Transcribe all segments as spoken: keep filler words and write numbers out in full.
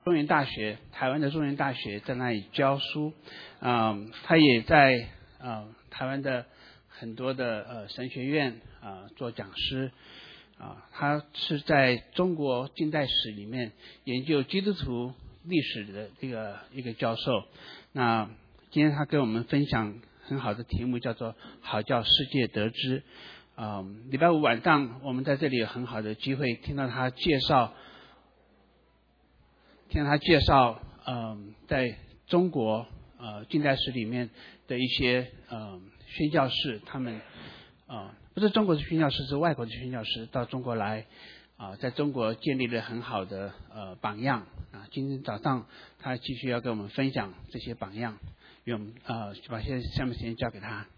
中原大学，台湾的中原大学在那里教书，嗯，他也在呃台湾的很多的呃神学院啊、呃、做讲师，啊、呃，他是在中国近代史里面研究基督徒历史的这个一个教授。那今天他跟我们分享很好的题目，叫做“好叫世界得知”。啊、呃，礼拜五晚上我们在这里有很好的机会听到他介绍。听他介绍，嗯、呃，在中国呃近代史里面的一些呃宣教士，他们啊、呃、不是中国的宣教士，是外国的宣教士到中国来啊、呃，在中国建立了很好的呃榜样啊。今天早上他继续要跟我们分享这些榜样，用呃就把现在下面时间交给他。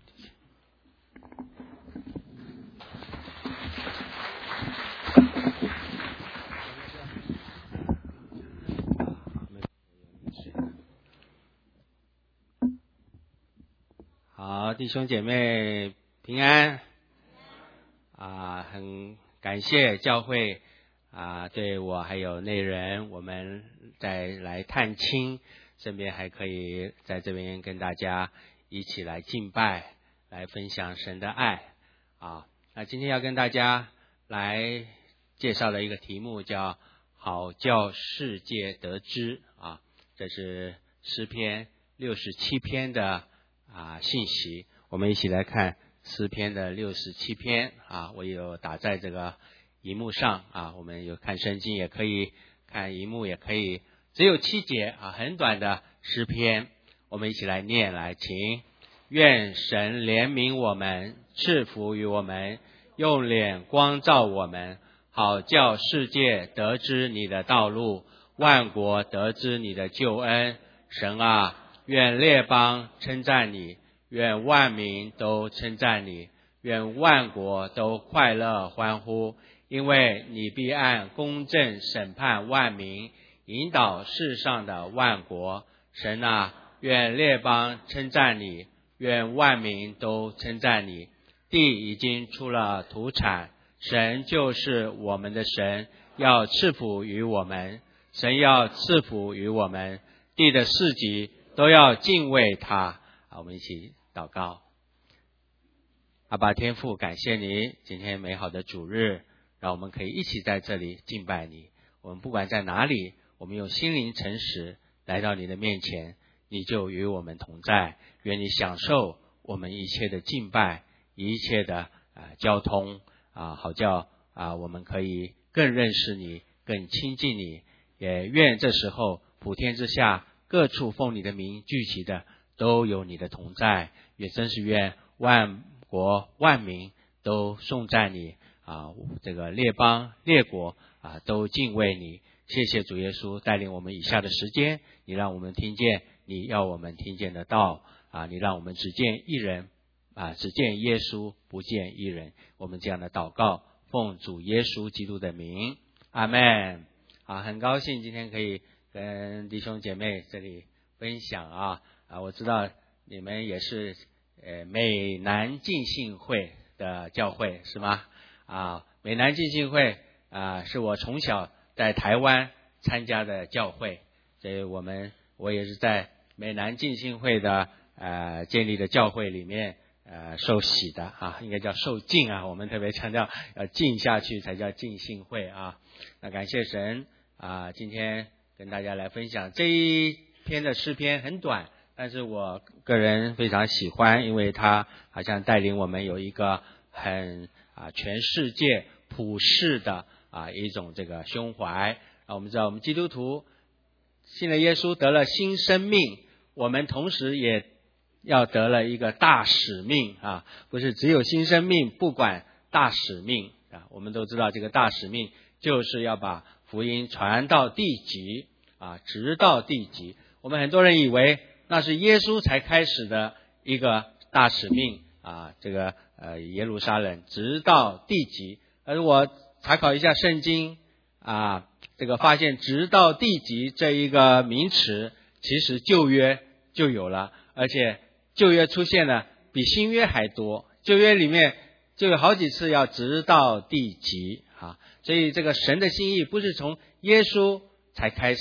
好，弟兄姐妹平安啊！很感谢教会啊，对我还有内人，我们再来探亲，顺便还可以在这边跟大家一起来敬拜，来分享神的爱啊。那今天要跟大家来介绍的一个题目叫“好叫世界得知”啊，这是诗篇六十七篇的。啊，信息，我们一起来看诗篇的六十七篇啊，我有打在这个荧幕上啊，我们有看圣经也可以，看荧幕也可以，只有七节啊，很短的诗篇，我们一起来念来，请愿神怜悯我们，赐福于我们，用脸光照我们，好叫世界得知你的道路，万国得知你的救恩，神啊。愿列邦称赞你，愿万民都称赞你，愿万国都快乐欢呼，因为你必按公正审判万民，引导世上的万国。神啊，愿列邦称赞你，愿万民都称赞你。地已经出了土产，神就是我们的神，要赐福于我们，神要赐福于我们，地的四极都要敬畏他。好，我们一起祷告。阿爸天父，感谢你今天美好的主日，让我们可以一起在这里敬拜你。我们不管在哪里，我们用心灵诚实来到你的面前，你就与我们同在。愿你享受我们一切的敬拜，一切的、呃、交通啊，好叫啊我们可以更认识你，更亲近你。也愿这时候普天之下各处奉你的名聚集的都有你的同在，也真是愿万国万民都颂赞你啊！这个列邦列国啊都敬畏你。谢谢主耶稣带领我们以下的时间，你让我们听见你要我们听见的道啊！你让我们只见一人啊，只见耶稣不见一人。我们这样的祷告，奉主耶稣基督的名，阿们。啊，很高兴今天可以跟弟兄姐妹这里分享啊啊，我知道你们也是呃美南浸信会的教会是吗？啊，美南浸信会啊是我从小在台湾参加的教会，所以我们我也是在美南浸信会的呃建立的教会里面呃受洗的啊，应该叫受浸啊，我们特别强调要浸下去才叫浸信会啊。那感谢神啊，今天跟大家来分享这一篇的诗篇很短，但是我个人非常喜欢，因为它好像带领我们有一个很啊全世界普世的啊一种这个胸怀啊。我们知道我们基督徒信了耶稣得了新生命，我们同时也要得了一个大使命啊，不是只有新生命，不管大使命啊。我们都知道这个大使命就是要把福音传到地极啊，直到地极。我们很多人以为那是耶稣才开始的一个大使命啊，这个呃耶路撒冷直到地极。而我查考一下圣经啊，这个发现直到地极这一个名词，其实旧约就有了，而且旧约出现了比新约还多，旧约里面就有好几次要直到地极啊。所以这个神的心意不是从耶稣才开始的，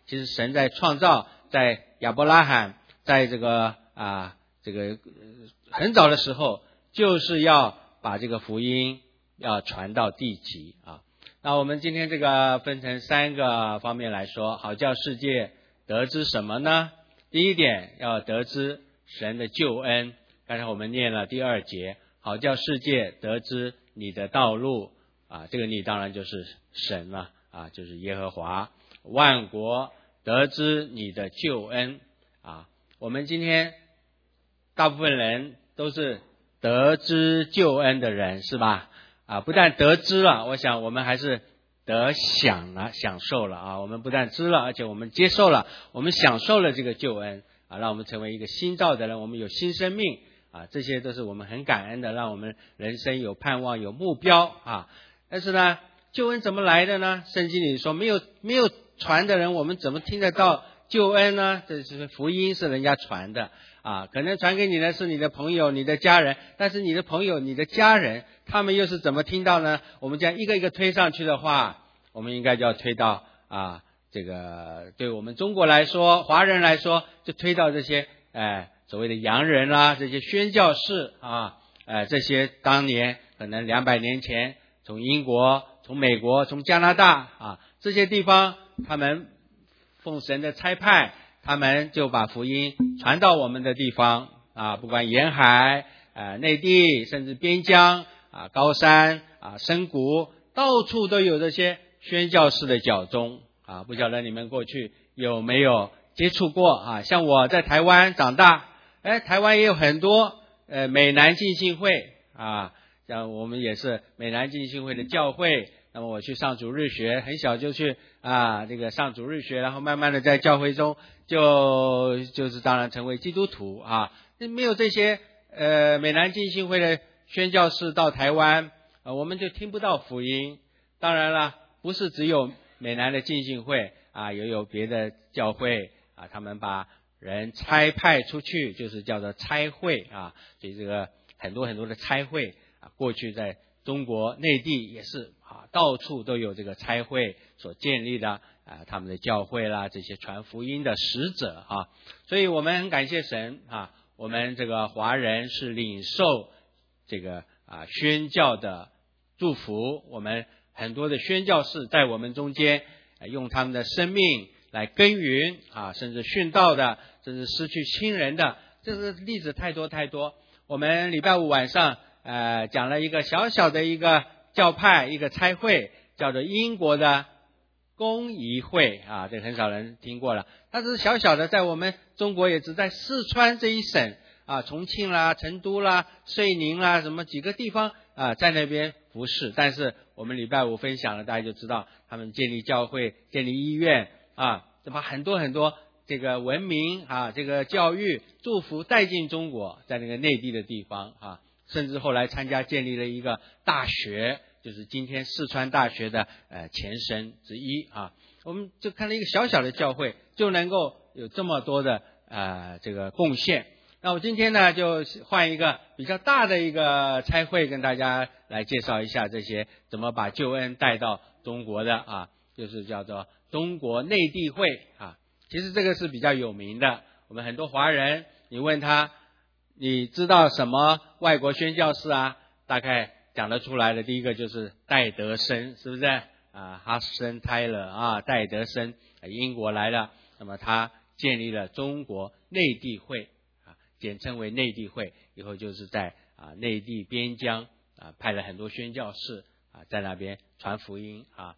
其实神在创造，在亚伯拉罕，在这个啊这个很早的时候，就是要把这个福音要传到地极啊。那我们今天这个分成三个方面来说，好叫世界得知什么呢？第一点，要得知神的救恩。刚才我们念了第二节，好叫世界得知你的道路啊，这个你当然就是神了啊，就是耶和华。万国得知你的救恩啊，我们今天大部分人都是得知救恩的人，是吧？啊，不但得知了，我想我们还是得享了，享受了啊。我们不但知了，而且我们接受了，我们享受了这个救恩啊，让我们成为一个新造的人，我们有新生命啊，这些都是我们很感恩的，让我们人生有盼望，有目标啊。但是呢，救恩怎么来的呢？圣经里说，没有没有传的人，我们怎么听得到救恩呢？这是福音，是人家传的啊，可能传给你的是你的朋友、你的家人，但是你的朋友、你的家人，他们又是怎么听到呢？我们这样一个一个推上去的话，我们应该就要推到啊，这个对我们中国来说，华人来说，就推到这些哎所谓的洋人啦、啊，这些宣教士啊，呃这些当年可能两百年前从英国、从美国、从加拿大啊这些地方，他们奉神的差派，他们就把福音传到我们的地方啊，不管沿海、呃内地，甚至边疆啊、高山啊、深谷，到处都有这些宣教士的教宗啊。不晓得你们过去有没有接触过啊？像我在台湾长大，哎，台湾也有很多呃美南浸信会啊，像我们也是美南浸信会的教会。那么我去上主日学，很小就去啊，这个上主日学，然后慢慢的在教会中就就是当然成为基督徒啊。没有这些呃美南浸信会的宣教士到台湾，呃我们就听不到福音。当然了，不是只有美南的浸信会啊，也有别的教会啊，他们把人差派出去，就是叫做差会啊。所以这个很多很多的差会啊，过去在中国内地也是啊，到处都有这个差会所建立的啊，他们的教会啦，这些传福音的使者啊，所以我们很感谢神啊，我们这个华人是领受这个啊宣教的祝福，我们很多的宣教士在我们中间，啊、用他们的生命来耕耘啊，甚至殉道的，甚至失去亲人的，这个例子太多太多。我们礼拜五晚上。呃，讲了一个小小的一个教派，一个差会，叫做英国的公仪会啊，这个很少人听过了。它是小小的，在我们中国也只在四川这一省啊，重庆啦、成都啦、遂宁啦，什么几个地方啊，在那边服侍。但是我们礼拜五分享了，大家就知道他们建立教会、建立医院啊，就把很多很多这个文明啊、这个教育、祝福带进中国，在那个内地的地方啊。甚至后来参加建立了一个大学，就是今天四川大学的呃前身之一啊。我们就看了一个小小的教会，就能够有这么多的呃这个贡献。那我今天呢，就换一个比较大的一个差会，跟大家来介绍一下这些怎么把救恩带到中国的啊，就是叫做中国内地会啊。其实这个是比较有名的，我们很多华人，你问他。你知道什么外国宣教士啊？大概讲得出来的，第一个就是戴德生，是不是啊？哈森泰勒啊，戴德生，英国来的，那么他建立了中国内地会啊，简称为内地会，以后就是在啊内地边疆啊派了很多宣教士啊在那边传福音啊。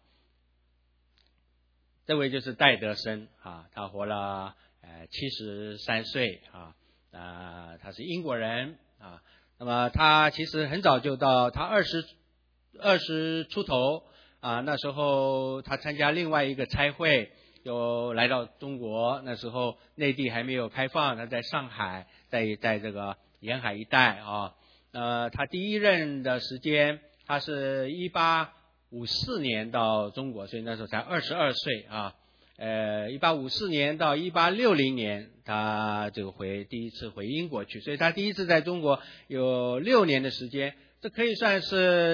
这位就是戴德生啊，他活了呃七十三岁啊。啊、呃，他是英国人啊，那么他其实很早就到，他二十二十出头啊，那时候他参加另外一个差会，又来到中国，那时候内地还没有开放，他在上海，在在这个沿海一带啊，呃，他第一任的时间，他是一八五四年到中国，所以那时候才二十二岁啊。呃，一八五四年到一八六零年，他就回第一次回英国去，所以他第一次在中国有六年的时间，这可以算是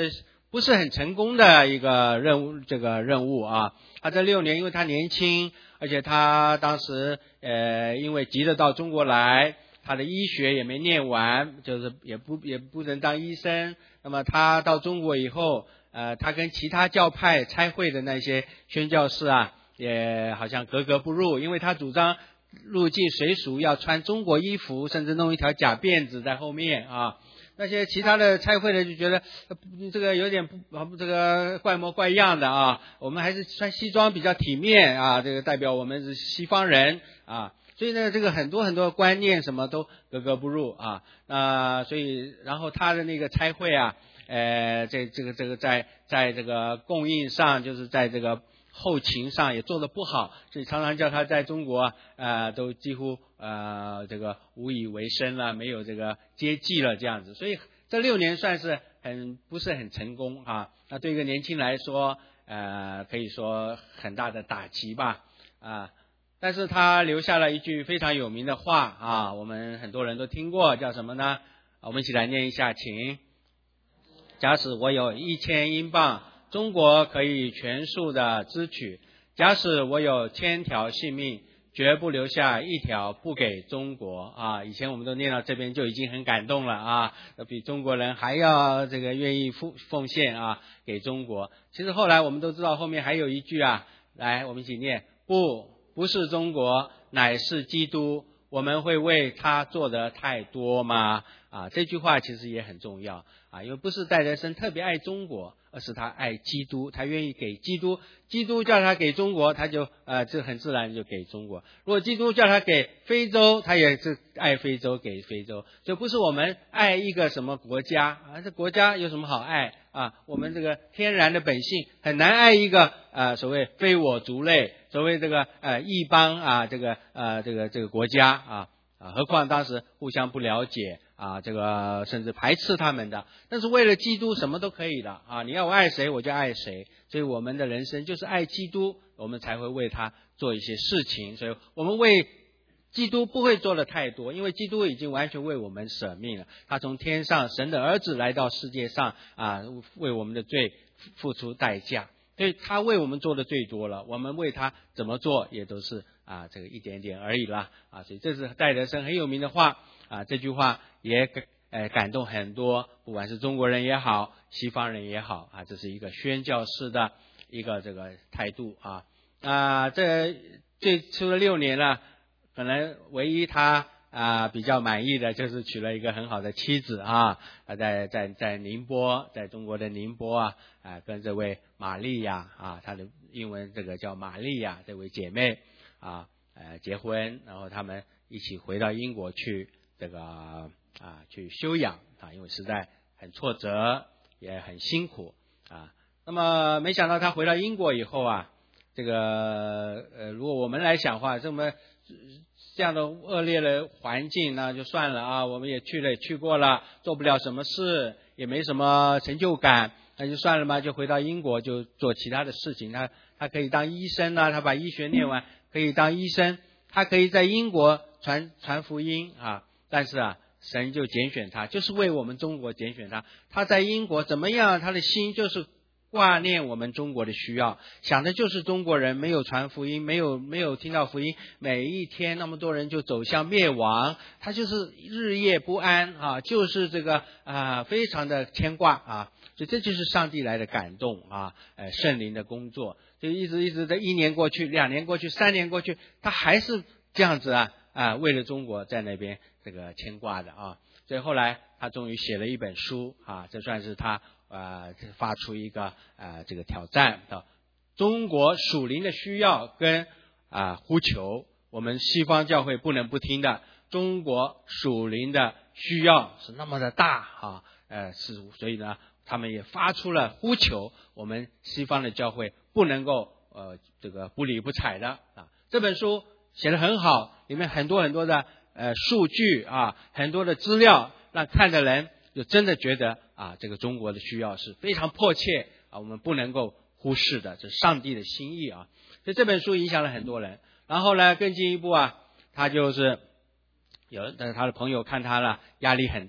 不是很成功的一个任务，这个任务啊。他这六年，因为他年轻，而且他当时呃，因为急着到中国来，他的医学也没念完，就是也不也不能当医生。那么他到中国以后，呃，他跟其他教派差会的那些宣教士啊，也好像格格不入，因为他主张入境随俗要穿中国衣服，甚至弄一条假辫子在后面啊。那些其他的差会的就觉得这个有点不这个怪模怪样的啊，我们还是穿西装比较体面啊，这个代表我们是西方人啊，所以呢，这个很多很多观念什么都格格不入啊。那、呃、所以然后他的那个差会啊，呃，这这个这个在在这个供应上，就是在这个后勤上也做得不好，所以常常叫他在中国呃都几乎呃这个无以为生了，没有这个接济了这样子，所以这六年算是很不是很成功啊。那对一个年轻来说，呃可以说很大的打击吧啊。但是他留下了一句非常有名的话啊，我们很多人都听过，叫什么呢？我们一起来念一下，请。假使我有一千英镑，中国可以全数的支取；假使我有千条性命，绝不留下一条不给中国啊！以前我们都念到这边就已经很感动了啊，比中国人还要这个愿意奉奉献啊给中国。其实后来我们都知道后面还有一句啊，来我们一起念：不，不是中国，乃是基督。我们会为他做得太多吗？啊，这句话其实也很重要啊，因为不是戴德生特别爱中国，而是他爱基督，他愿意给基督，基督叫他给中国，他就呃这很自然就给中国。如果基督叫他给非洲，他也是爱非洲，给非洲。就不是我们爱一个什么国家啊，这国家有什么好爱啊？我们这个天然的本性很难爱一个呃所谓非我族类，所谓这个呃异邦啊，这个呃这个这个国家啊啊，何况当时互相不了解啊，这个甚至排斥他们的。但是为了基督什么都可以的啊，你要我爱谁我就爱谁。所以我们的人生就是爱基督，我们才会为他做一些事情。所以我们为基督不会做的太多，因为基督已经完全为我们舍命了，他从天上神的儿子来到世界上啊，为我们的罪付出代价，所以他为我们做的最多了，我们为他怎么做也都是啊这个一点点而已啦啊，所以这是戴德生很有名的话啊，这句话也呃感动很多，不管是中国人也好，西方人也好啊，这是一个宣教士的一个这个态度啊啊，这最初的六年了。可能唯一他啊比较满意的就是娶了一个很好的妻子啊，在在在宁波，在中国的宁波啊，啊跟这位玛利亚啊，她的英文这个叫玛利亚这位姐妹啊，呃结婚，然后他们一起回到英国去这个啊去休养啊，因为实在很挫折，也很辛苦啊。那么没想到他回到英国以后啊，这个呃如果我们来想话，这么这样的恶劣的环境那就算了啊，我们也去了也去过了，做不了什么事，也没什么成就感，那就算了嘛，就回到英国就做其他的事情。他他可以当医生啊，他把医学念完可以当医生，他可以在英国传传福音啊。但是啊，神就拣选他，就是为我们中国拣选他。他在英国怎么样，他的心就是挂念我们中国的需要，想的就是中国人没有传福音，没有没有听到福音，每一天那么多人就走向灭亡，他就是日夜不安啊，就是这个啊非常的牵挂啊，所以这就是上帝来的感动啊，呃圣灵的工作，就一直一直的一年过去，两年过去，三年过去，他还是这样子啊啊为了中国在那边这个牵挂的啊，所以后来他终于写了一本书啊，这算是他呃，发出一个呃这个挑战的中国属灵的需要跟啊、呃、呼求，我们西方教会不能不听的。中国属灵的需要是那么的大啊，呃是，所以呢，他们也发出了呼求，我们西方的教会不能够呃这个不理不睬的啊。这本书写得很好，里面很多很多的呃数据啊，很多的资料，让看的人就真的觉得啊，这个中国的需要是非常迫切啊，我们不能够忽视的，这是上帝的心意啊。所以这本书影响了很多人。然后呢，更进一步啊，他就是有但是他的朋友看他了，压力很大，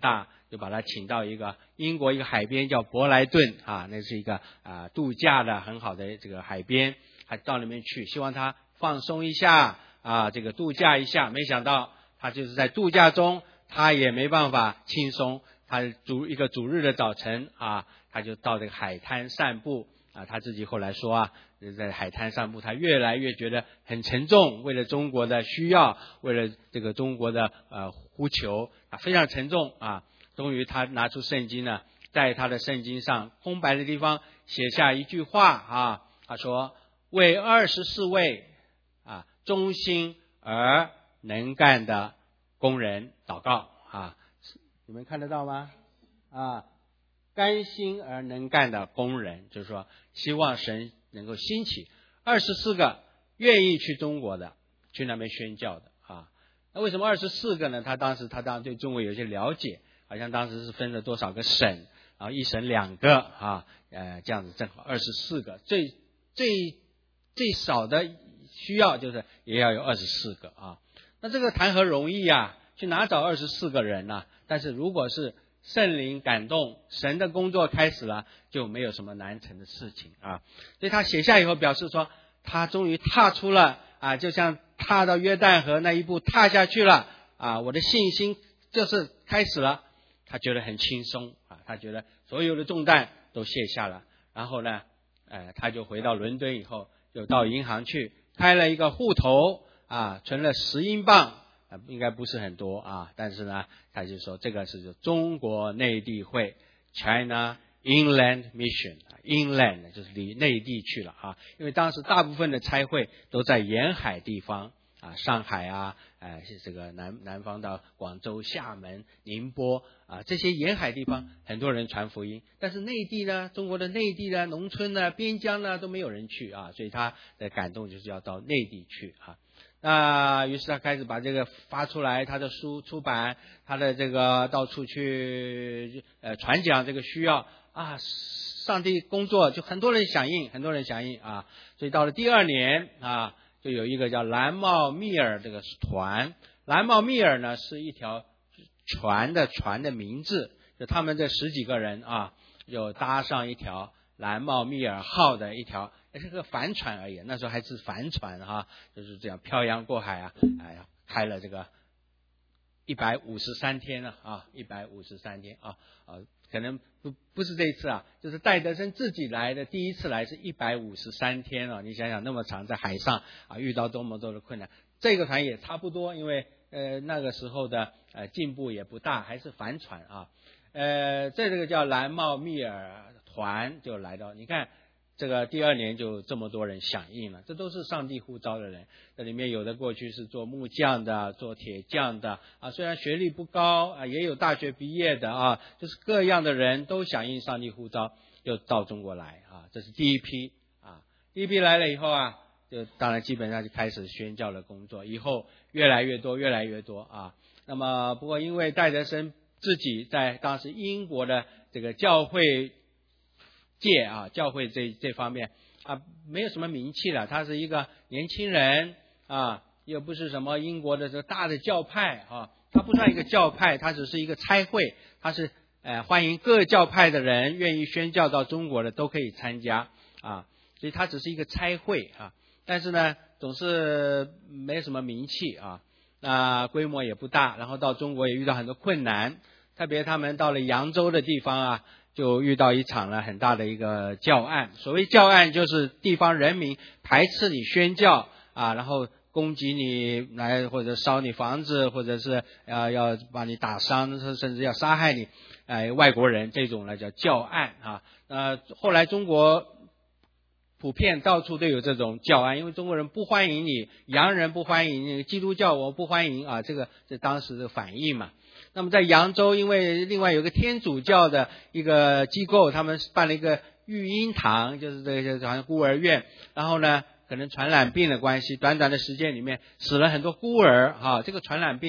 就把他请到一个英国一个海边叫伯莱顿啊，那是一个啊度假的很好的这个海边，他到那边去，希望他放松一下啊，这个度假一下。没想到他就是在度假中，他也没办法轻松。他主一个主日的早晨啊，他就到这个海滩散步啊。他自己后来说啊，在海滩散步，他越来越觉得很沉重。为了中国的需要，为了这个中国的呃呼求啊，非常沉重啊。终于他拿出圣经呢，在他的圣经上空白的地方写下一句话啊，他说：“为二十四位啊忠心而能干的工人祷告啊。”你们看得到吗？啊，甘心而能干的工人，就是说希望神能够兴起二十四个愿意去中国的，去那边宣教的啊。那为什么二十四个呢？他当时他当然对中国有些了解，好像当时是分了多少个省，然后一省两个啊，呃，这样子正好二十四个，最最最少的需要就是也要有二十四个啊。那这个谈何容易啊？去哪找二十四个人啊？但是如果是圣灵感动，神的工作开始了，就没有什么难成的事情啊。所以他写下以后表示说，他终于踏出了啊，就像踏到约旦河那一步踏下去了啊，我的信心就是开始了。他觉得很轻松啊，他觉得所有的重担都卸下了。然后呢，呃，他就回到伦敦以后，就到银行去开了一个户头啊，存了十英镑。啊，应该不是很多啊，但是呢，他就说这个是中国内地会 China Inland Mission， Inland 就是离内地去了啊，因为当时大部分的差会都在沿海地方啊，上海啊，呃，这个南南方到广州、厦门、宁波啊，这些沿海地方很多人传福音，但是内地呢，中国的内地呢，农村呢，边疆呢都没有人去啊，所以他的感动就是要到内地去啊。那于是他开始把这个发出来，他的书出版，他的这个到处去呃传讲这个需要啊，上帝工作就很多人响应，很多人响应啊，所以到了第二年啊，就有一个叫蓝帽密尔这个团，蓝帽密尔呢是一条船的船的名字，就他们这十几个人啊，就搭上一条蓝帽密尔号的一条。是个帆船而已，那时候还是帆船哈、啊，就是这样漂洋过海啊，哎呀，开了这个一百五十三天了啊，一百五十三天啊啊，可能不不是这一次啊，就是戴德生自己来的，第一次来是一百五十三天啊，你想想那么长，在海上啊，遇到多么多的困难，这个船也差不多，因为呃那个时候的呃进步也不大，还是帆船啊，呃，这个叫蓝帽密尔团就来到，你看。这个第二年就这么多人响应了，这都是上帝呼召的人。这里面有的过去是做木匠的，做铁匠的啊，虽然学历不高啊，也有大学毕业的啊，就是各样的人都响应上帝呼召，就到中国来啊，这是第一批啊。第一批来了以后啊，就当然基本上就开始宣教的工作，以后越来越多，越来越多啊。那么不过因为戴德生自己在当时英国的这个教会。界啊，教会这这方面啊，没有什么名气了。他是一个年轻人啊，又不是什么英国的这大的教派啊，他不算一个教派，他只是一个差会，他是呃欢迎各教派的人愿意宣教到中国的都可以参加啊，所以他只是一个差会啊，但是呢，总是没什么名气啊，那规模也不大，然后到中国也遇到很多困难，特别他们到了扬州的地方啊。就遇到一场了很大的一个教案，所谓教案就是地方人民排斥你宣教啊，然后攻击你来或者烧你房子，或者是呃要把你打伤，甚至要杀害你，呃外国人这种呢叫教案啊。呃后来中国普遍到处都有这种教案，因为中国人不欢迎你，洋人不欢迎你，基督教我不欢迎啊，这个是当时的反应嘛。那么在扬州，因为另外有个天主教的一个机构，他们办了一个育婴堂，就是这个好像孤儿院，然后呢，可能传染病的关系，短短的时间里面死了很多孤儿啊，这个传染病了，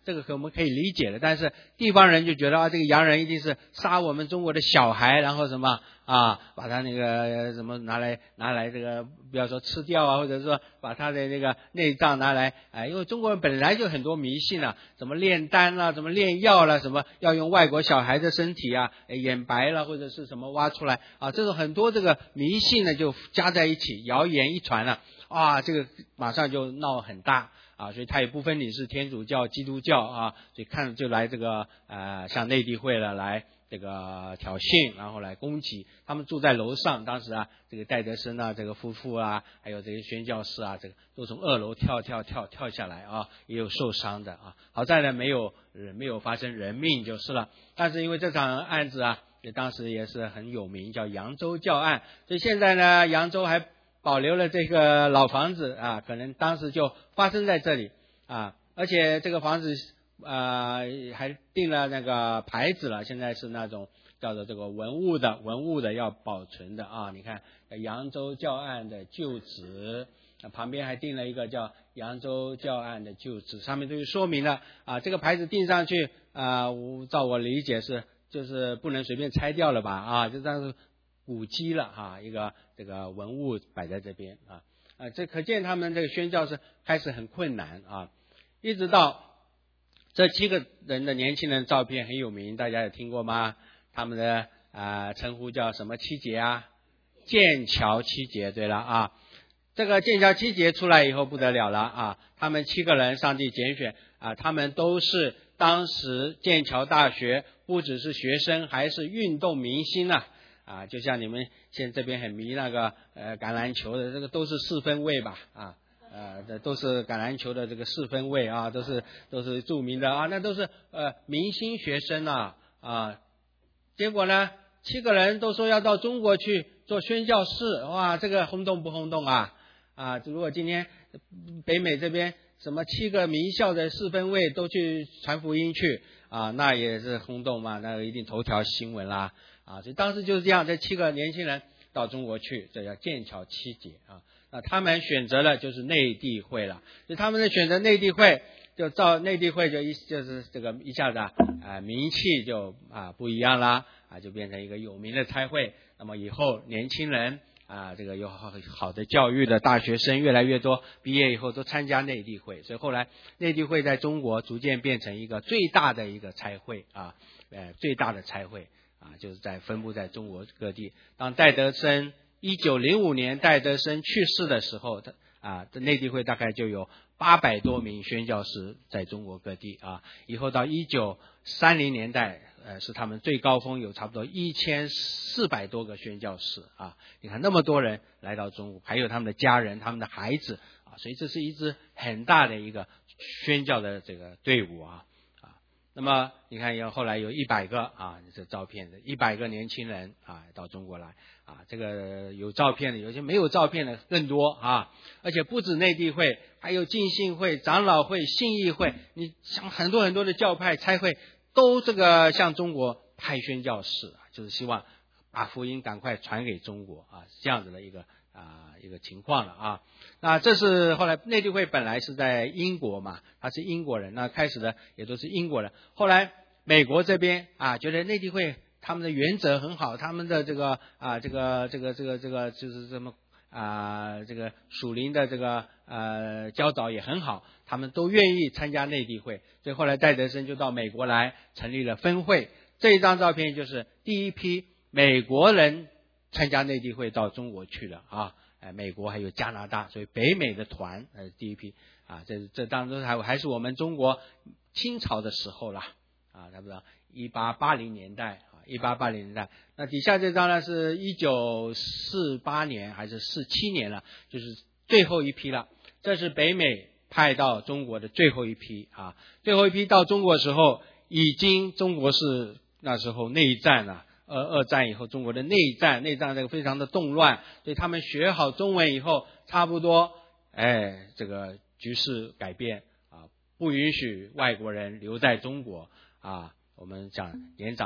这个可我们可以理解的。但是地方人就觉得啊，这个洋人一定是杀我们中国的小孩，然后什么啊，把他那个什么拿来拿来这个不要说吃掉啊，或者说把他的那个内脏拿来啊，因为中国人本来就很多迷信啊，什么炼丹啦，什么炼药啦，什么要用外国小孩的身体啊，眼白了或者是什么挖出来啊，这种很多这个迷信呢就加在一起，谣言一传了啊，这个马上就闹很大啊，所以他也不分你是天主教、基督教啊，所以看就来这个呃像内地会了来这个挑衅，然后来攻击。他们住在楼上，当时啊，这个戴德生啊，这个夫妇啊，还有这些宣教士啊，这个都从二楼跳跳跳跳下来啊，也有受伤的啊。好在呢，没有没有发生人命就是了。但是因为这场案子啊，也当时也是很有名，叫扬州教案，所以现在呢，扬州还保留了这个老房子啊，可能当时就发生在这里啊，而且这个房子呃还定了那个牌子了，现在是那种叫做这个文物的文物的要保存的啊。你看扬州教案的旧址，旁边还定了一个叫扬州教案的旧址，上面都有说明了啊。这个牌子钉上去啊，照我理解是就是不能随便拆掉了吧啊，就这样古迹了哈，一个这个文物摆在这边啊啊，这可见他们这个宣教是开始很困难啊，一直到这七个人的年轻人照片很有名，大家有听过吗？他们的啊称呼叫什么七节啊？剑桥七节，对了啊，这个剑桥七节出来以后不得了了啊，他们七个人上帝拣选啊，他们都是当时剑桥大学不只是学生，还是运动明星啊。啊，就像你们现在这边很迷那个呃橄榄球的，这个都是四分卫吧啊，呃，这都是橄榄球的这个四分卫啊，都是都是著名的啊，那都是呃明星学生啊啊。结果呢，七个人都说要到中国去做宣教士，哇，这个轰动不轰动啊？啊，如果今天北美这边什么七个名校的四分卫都去传福音去啊，那也是轰动嘛，那一定头条新闻啦。啊，所以当时就是这样，这七个年轻人到中国去，这叫剑桥七杰啊。那他们选择了就是内地会了，所以他们的选择内地会，就照内地会就一就是这个一下子啊，啊名气就啊不一样啦，啊就变成一个有名的差会。那么以后年轻人啊，这个有好好的教育的大学生越来越多，毕业以后都参加内地会，所以后来内地会在中国逐渐变成一个最大的一个差会啊，呃最大的差会。啊，就是在分布在中国各地。当戴德生一九零五年戴德生去世的时候，啊，内地会大概就有八百多名宣教士在中国各地啊。以后到一九三零年代，呃，是他们最高峰，有差不多一千四百多个宣教士啊。你看那么多人来到中国，还有他们的家人、他们的孩子啊，所以这是一支很大的一个宣教的这个队伍啊。那么你看有后来有一百个啊，这照片的一百个年轻人啊到中国来啊，这个有照片的，有些没有照片的更多啊，而且不止内地会，还有浸信会、长老会、信义会，你像很多很多的教派差会都这个向中国派宣教士，就是希望把福音赶快传给中国啊，这样子的一个啊一个情况了啊。那这是后来内地会本来是在英国嘛，他是英国人，那开始的也都是英国人。后来美国这边啊，觉得内地会他们的原则很好，他们的这个啊这个这个这个这个就是这么啊这个属灵的这个呃教导也很好，他们都愿意参加内地会。所以后来戴德生就到美国来成立了分会。这一张照片就是第一批美国人参加内地会到中国去了啊。呃，美国还有加拿大，所以北美的团呃第一批啊，这这当中还还是我们中国清朝的时候啦啊，差不多一八八零年代啊，一八八零年代。那底下这张呢是一九四八年还是四七年了，就是最后一批了。这是北美派到中国的最后一批啊，最后一批到中国的时候，已经中国是那时候内战了。二二战以后，中国的内战，内战这个非常的动乱，所以他们学好中文以后，差不多，哎，这个局势改变啊，不允许外国人留在中国啊。我们讲年长的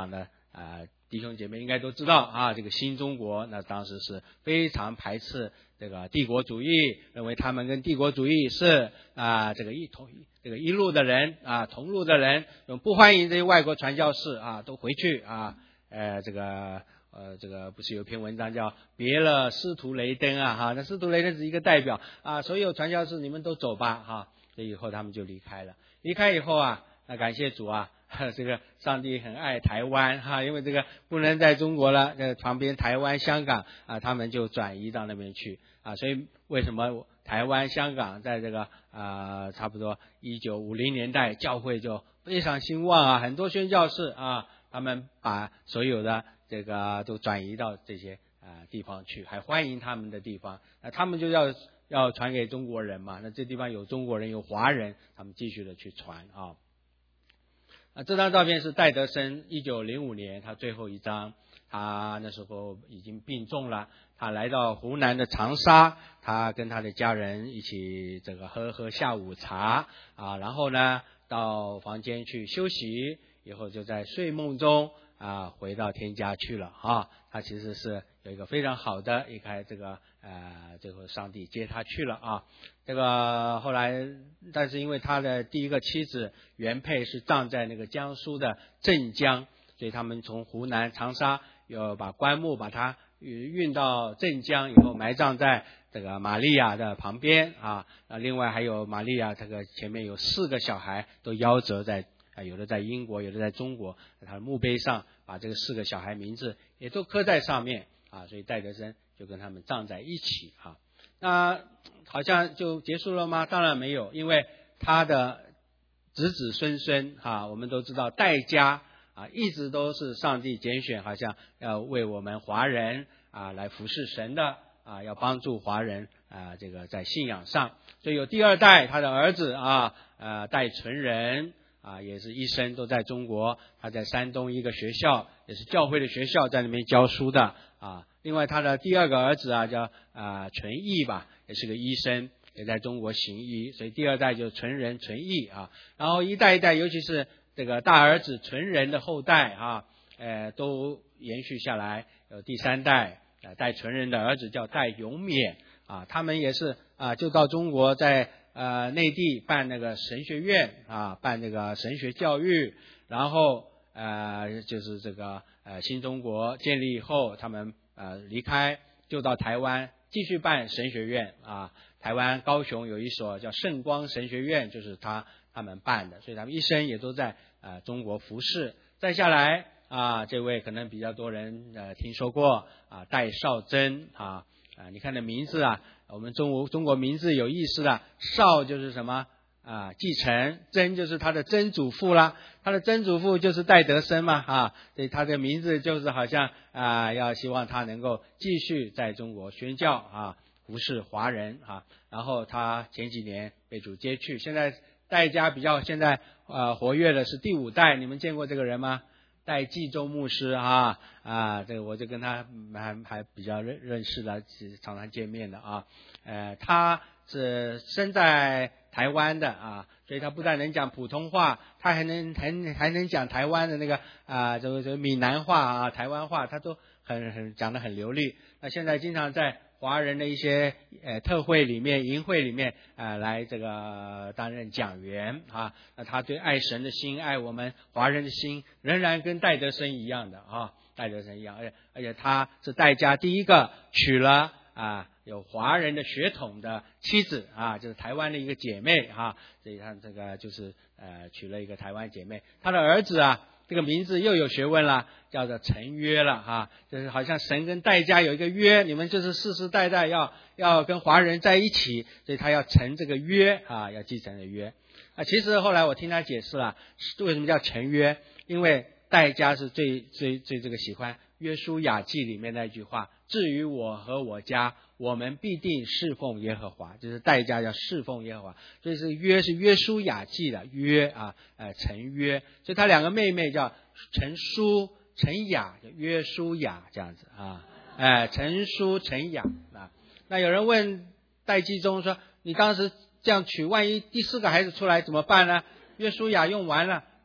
啊、呃、弟兄姐妹应该都知道啊，这个新中国那当时是非常排斥这个帝国主义，认为他们跟帝国主义是啊、呃、这个一同这个一路的人啊同路的人，不欢迎这些外国传教士啊都回去啊，呃这个呃这个不是有篇文章叫别了司徒雷登啊哈，那司徒雷登是一个代表啊，所有传教士你们都走吧哈，所以以后他们就离开了，离开以后啊，那感谢主啊。这个上帝很爱台湾哈，因为这个不能在中国了，这旁边台湾、香港啊，他们就转移到那边去啊。所以为什么台湾、香港在这个啊差不多一九五零年代教会就非常兴旺啊，很多宣教士啊，他们把所有的这个都转移到这些啊地方去，还欢迎他们的地方，那他们就要要传给中国人嘛，那这地方有中国人有华人，他们继续的去传啊。啊，这张照片是戴德生一九零五年他最后一张，他那时候已经病重了，他来到湖南的长沙，他跟他的家人一起这个喝喝下午茶啊，然后呢到房间去休息，以后就在睡梦中啊回到天家去了啊。他其实是有一个非常好的一开这个呃最后上帝接他去了啊。这个后来但是因为他的第一个妻子原配是葬在那个江苏的镇江，所以他们从湖南长沙又把棺木把他运到镇江以后埋葬在这个玛利亚的旁边啊。另外还有玛利亚这个前面有四个小孩都夭折在啊，有的在英国，有的在中国，他的墓碑上把这个四个小孩名字也都刻在上面啊，所以戴德生就跟他们葬在一起啊。那好像就结束了吗？当然没有，因为他的子子孙孙啊，我们都知道戴家啊，一直都是上帝拣选，好像要为我们华人啊来服侍神的啊，要帮助华人啊这个在信仰上，所以有第二代他的儿子啊呃戴纯仁。啊，也是一生都在中国，他在山东一个学校，也是教会的学校，在那边教书的啊。另外他的第二个儿子啊，叫啊纯义吧，也是个医生，也在中国行医，所以第二代就纯仁、纯义啊。然后一代一代，尤其是这个大儿子纯仁的后代啊，呃，都延续下来。有第三代啊，戴纯仁的儿子叫戴永勉啊，他们也是啊，就到中国在。呃，内地办那个神学院啊，办那个神学教育，然后呃，就是这个呃新中国建立以后，他们呃离开，就到台湾继续办神学院啊。台湾高雄有一所叫圣光神学院，就是他他们办的，所以他们一生也都在呃中国服侍。再下来啊，这位可能比较多人呃听说过啊，戴绍珍啊啊，你看这名字啊。我们中国中国名字有意思了，绍就是什么啊？继承，曾就是他的曾祖父啦，他的曾祖父就是戴德生嘛啊，所以他的名字就是好像啊，要希望他能够继续在中国宣教啊，服侍华人啊。然后他前几年被主接去，现在戴家比较现在呃活跃的是第五代，你们见过这个人吗？戴季中牧师啊啊，这个我就跟他还还比较认认识的，常常见面的啊。呃，他是生在台湾的啊，所以他不但能讲普通话，他还能还还能讲台湾的那个啊，这个这个闽南话啊、台湾话，他都很很讲得很流利。那现在经常在华人的一些呃特会里面、营会里面啊、呃，来这个担任讲员啊。那他对爱神的心、爱我们华人的心，仍然跟戴德生一样的啊，戴德生一样，而且而且他是戴家第一个娶了啊有华人的血统的妻子啊，就是台湾的一个姐妹啊，所以他这个就是呃娶了一个台湾姐妹。他的儿子啊。这个名字又有学问了，叫做成约了哈，就是好像神跟戴家有一个约，你们就是世世代代要要跟华人在一起，所以他要成这个约啊，要继承的约啊。其实后来我听他解释了，为什么叫成约？因为戴家是最最最这个喜欢约书亚记里面那句话，至于我和我家，我们必定侍奉耶和华，就是戴家要侍奉耶和华，所以是约是约书亚记的约啊，呃成约，所以他两个妹妹叫陈书、陈雅，约书亚这样子啊，哎、呃，陈书、陈雅啊。那有人问戴季中说，你当时这样娶，万一第四个孩子出来怎么办呢？约书亚用完了，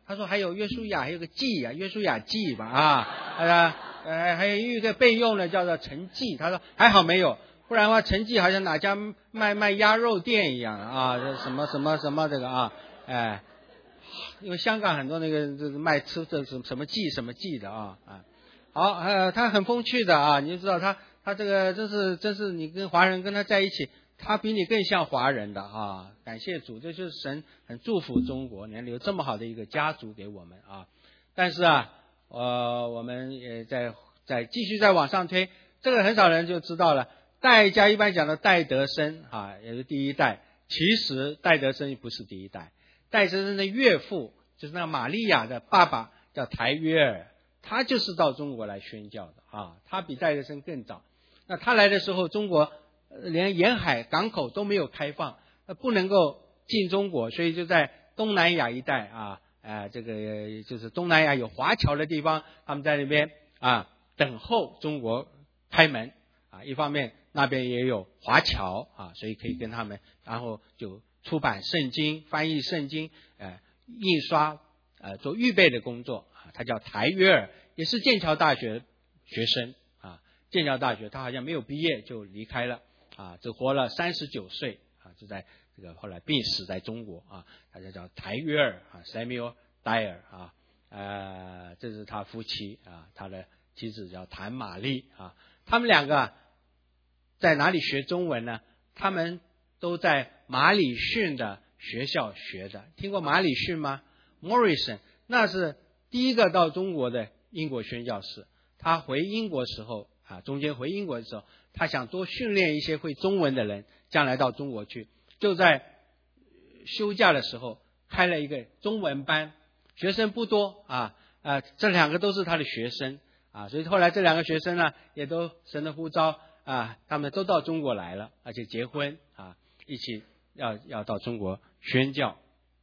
他说还有约书亚，还有个记啊，约书亚记吧啊，呃呃还有一个备用的叫做陈记，他说还好没有，不然的话陈记好像哪家卖卖鸭肉店一样啊，这什么什么什么这个啊，哎，因为香港很多那个这卖吃这什什么记什么记的啊啊，好呃他很风趣的啊，你就知道他他这个真是真是你跟华人跟他在一起。他比你更像华人的啊！感谢主，这就是神很祝福中国，能留这么好的一个家族给我们啊！但是啊，呃，我们也在在继续再往上推，这个很少人就知道了。戴家一般讲的戴德生啊，也是第一代，其实戴德生不是第一代，戴德生的岳父就是那个玛利亚的爸爸叫台约尔，他就是到中国来宣教的啊，他比戴德生更早。那他来的时候，中国连沿海港口都没有开放，不能够进中国，所以就在东南亚一带啊，呃，这个就是东南亚有华侨的地方，他们在那边啊等候中国开门啊。一方面那边也有华侨啊，所以可以跟他们，然后就出版圣经、翻译圣经，呃，印刷，呃，做预备的工作啊。他叫台约尔，也是剑桥大学学生啊。剑桥大学他好像没有毕业就离开了。啊，只活了三十九岁啊，就在这个后来病死在中国啊，他就叫台约尔啊 ，Samuel Dyer 啊，呃，这是他夫妻啊，他的妻子叫谭玛丽啊，他们两个在哪里学中文呢？他们都在马里逊的学校学的，听过马里逊吗 ？Morrison 那是第一个到中国的英国宣教士，他回英国时候啊，中间回英国的时候。他想多训练一些会中文的人，将来到中国去，就在休假的时候开了一个中文班，学生不多啊，呃，这两个都是他的学生啊，所以后来这两个学生呢，也都神的呼召啊，他们都到中国来了，而且结婚啊，一起要要到中国宣教。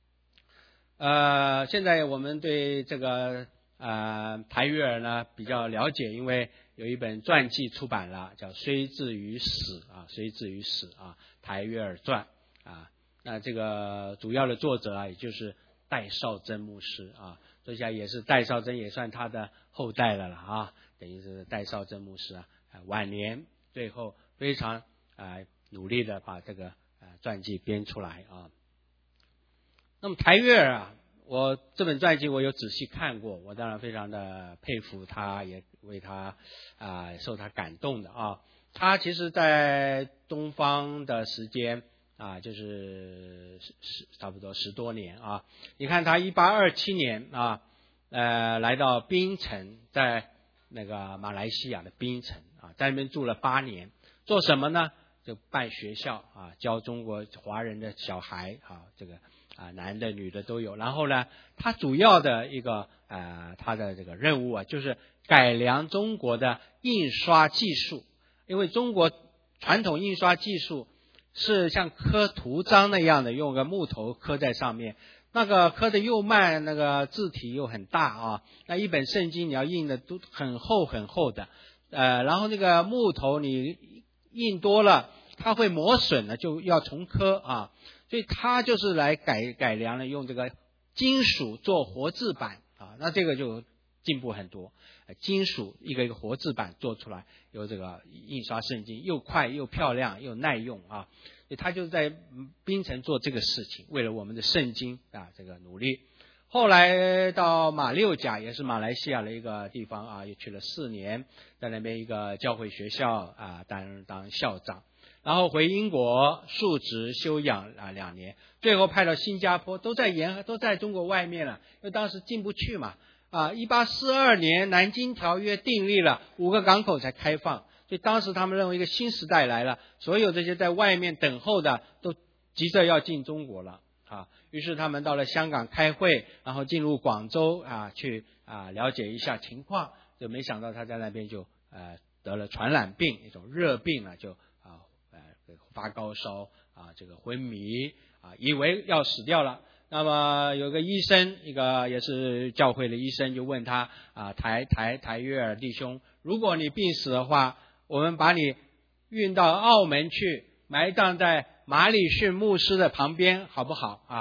呃，现在我们对这个呃台约尔呢比较了解，因为有一本传记出版了，叫《虽至于死》啊，《虽至于死》啊，台约尔传啊。那这个主要的作者啊，也就是戴绍真牧师啊，这下也是戴绍真也算他的后代了了啊，等于是戴绍真牧师啊，晚年最后非常啊努力的把这个啊传记编出来啊。那么台约尔啊。我这本传记我有仔细看过，我当然非常的佩服他，也为他啊、呃、受他感动的啊。他其实在东方的时间啊，就是十差不多十多年啊。你看他一八二七年啊，呃，来到槟城，在那个马来西亚的槟城啊，在那边住了八年，做什么呢？就办学校啊，教中国华人的小孩啊，这个。啊，男的女的都有。然后呢，他主要的一个呃，他的这个任务啊，就是改良中国的印刷技术。因为中国传统印刷技术是像刻图章那样的，用个木头刻在上面，那个刻的又慢，那个字体又很大啊。那一本圣经你要印的都很厚很厚的，呃，然后那个木头你印多了，它会磨损了，就要重刻啊。所以他就是来改改良了，用这个金属做活字版啊，那这个就进步很多。金属一个一个活字版做出来，有这个印刷圣经，又快又漂亮又耐用啊。所以他就在槟城做这个事情，为了我们的圣经啊这个努力。后来到马六甲，也是马来西亚的一个地方啊，又去了四年，在那边一个教会学校啊当当校长。然后回英国述职休养啊两年，最后派到新加坡，都在沿都在中国外面了，因为当时进不去嘛。啊，一八四二年南京条约订立了，五个港口才开放，所以当时他们认为一个新时代来了，所有这些在外面等候的都急着要进中国了啊。于是他们到了香港开会，然后进入广州啊去啊了解一下情况，就没想到他在那边就呃得了传染病，一种热病啊，就啊。发高烧啊，这个昏迷啊，以为要死掉了。那么有个医生，一个也是教会的医生，就问他啊，台台台约尔弟兄，如果你病死的话，我们把你运到澳门去，埋葬在马里逊牧师的旁边，好不好啊？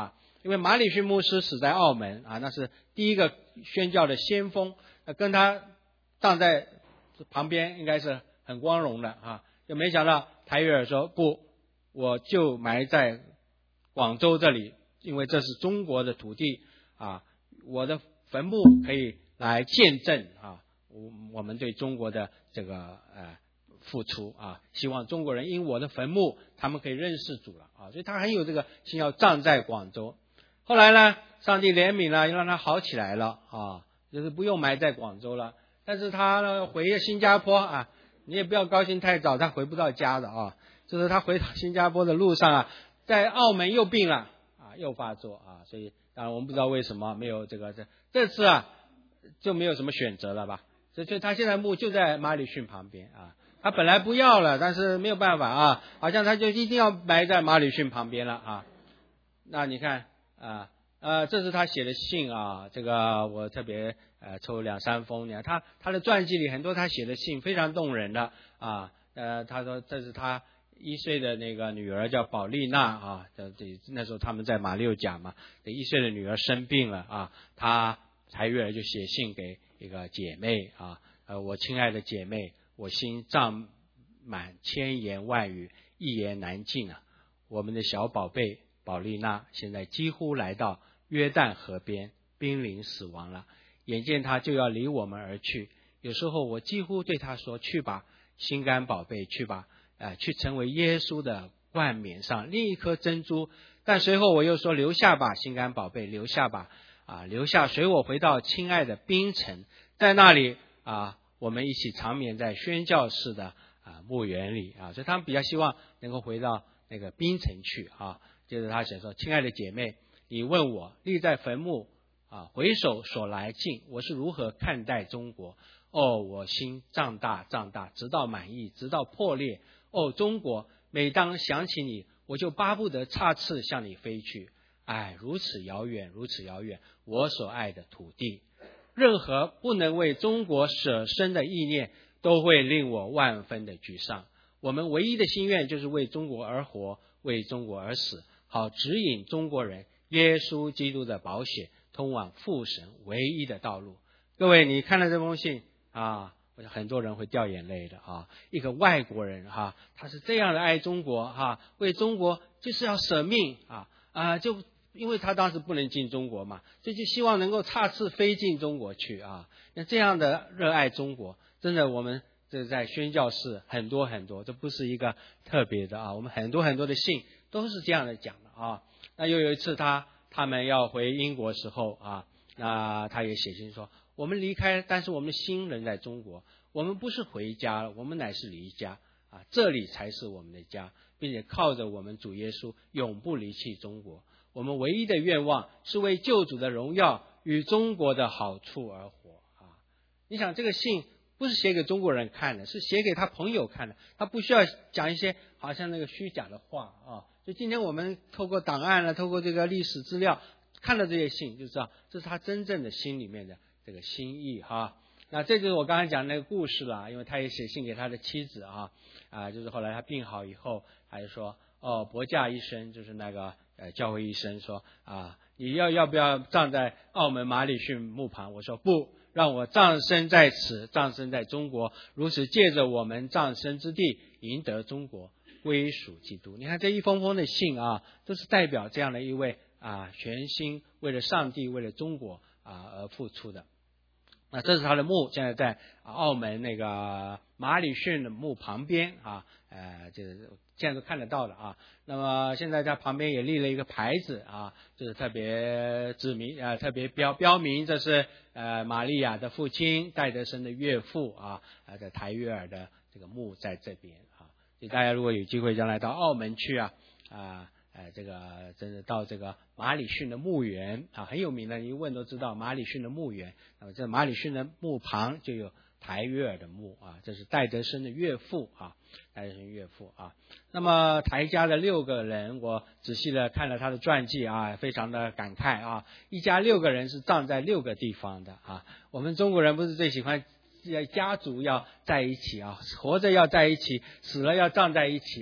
因为马礼逊牧师死在澳门啊，那是第一个宣教的先锋，跟他站在旁边应该是很光荣的啊。就没想到台约尔说不，我就埋在广州这里，因为这是中国的土地啊，我的坟墓可以来见证啊，我我们对中国的这个呃付出啊，希望中国人因我的坟墓，他们可以认识主了啊，所以他很有这个心要葬在广州。后来呢，上帝怜悯了，又让他好起来了啊，就是不用埋在广州了。但是他呢回新加坡啊，你也不要高兴太早，他回不到家的啊。就是他回到新加坡的路上啊，在澳门又病了啊，又发作啊，所以当然我们不知道为什么没有这个这这次啊就没有什么选择了吧？所以他现在墓就在马礼逊旁边啊。他本来不要了，但是没有办法啊，好像他就一定要埋在马礼逊旁边了啊。那你看啊呃，这是他写的信啊，这个我特别呃抽两三封，你看他他的传记里很多他写的信非常动人的啊。呃，他说这是他一岁的那个女儿叫宝丽娜啊，这这那时候他们在马六甲嘛，这一岁的女儿生病了啊，他台约尔就写信给一个姐妹啊，呃，我亲爱的姐妹，我心胀满千言万语，一言难尽啊。我们的小宝贝宝丽娜现在几乎来到约旦河边，濒临死亡了，眼见她就要离我们而去。有时候我几乎对她说：“去吧，心肝宝贝，去吧，呃，去成为耶稣的冠冕上另一颗珍珠。”但随后我又说：“留下吧，心肝宝贝，留下吧，啊，留下，随我回到亲爱的槟城，在那里啊。”我们一起长眠在宣教士的啊墓园里啊，所以他们比较希望能够回到那个槟城去啊。接着他写说：“亲爱的姐妹，你问我立在坟墓啊，回首所来尽，我是如何看待中国？哦，我心胀大胀大，直到满意，直到破裂。哦，中国，每当想起你，我就巴不得插翅向你飞去。哎，如此遥远，如此遥远，我所爱的土地。”任何不能为中国舍身的意念都会令我万分的沮丧。我们唯一的心愿就是为中国而活，为中国而死，好指引中国人耶稣基督的宝血通往父神唯一的道路。各位，你看了这封信啊，很多人会掉眼泪的啊。一个外国人哈、啊，他是这样的爱中国哈、啊，为中国就是要舍命啊啊就。因为他当时不能进中国嘛，所以就希望能够插翅飞进中国去啊。那这样的热爱中国，真的我们这在宣教士很多很多，这不是一个特别的啊。我们很多很多的信都是这样的讲的啊。那又有一次他他们要回英国时候啊，那他也写信说：我们离开，但是我们的心仍在中国。我们不是回家了，我们乃是离家啊，这里才是我们的家，并且靠着我们主耶稣永不离弃中国。我们唯一的愿望是为救主的荣耀与中国的好处而活啊！你想这个信不是写给中国人看的，是写给他朋友看的，他不需要讲一些好像那个虚假的话啊。所以今天我们透过档案呢，透过这个历史资料看到这些信，就知道这是他真正的心里面的这个心意哈。那这就是我刚才讲的那个故事了，因为他也写信给他的妻子啊啊，就是后来他病好以后，他就说哦，伯驾医生就是那个。呃，教会医生说啊，你要要不要葬在澳门马礼逊墓旁？我说不，让我葬身在此，葬身在中国，如此借着我们葬身之地，赢得中国，归属基督。你看这一封封的信啊，都是代表这样的一位啊，全心为了上帝、为了中国啊而付出的。那这是他的墓，现在在澳门那个马礼逊的墓旁边啊，呃，就是现在都看得到的啊。那么现在在旁边也立了一个牌子啊，就是特别指明啊、呃，特别标标明这是呃玛利亚的父亲戴德生的岳父啊，呃，在台约尔的这个墓在这边啊。所以大家如果有机会将来到澳门去啊啊。呃，这个真的到这个马礼逊的墓园啊，很有名的，一问都知道马礼逊的墓园。那么这马礼逊的墓旁就有台约尔的墓啊，这是戴德生的岳父啊，戴德生岳父啊。那么台家的六个人，我仔细的看了他的传记啊，非常的感慨啊，一家六个人是葬在六个地方的啊。我们中国人不是最喜欢家族要在一起啊，活着要在一起，死了要葬在一起啊。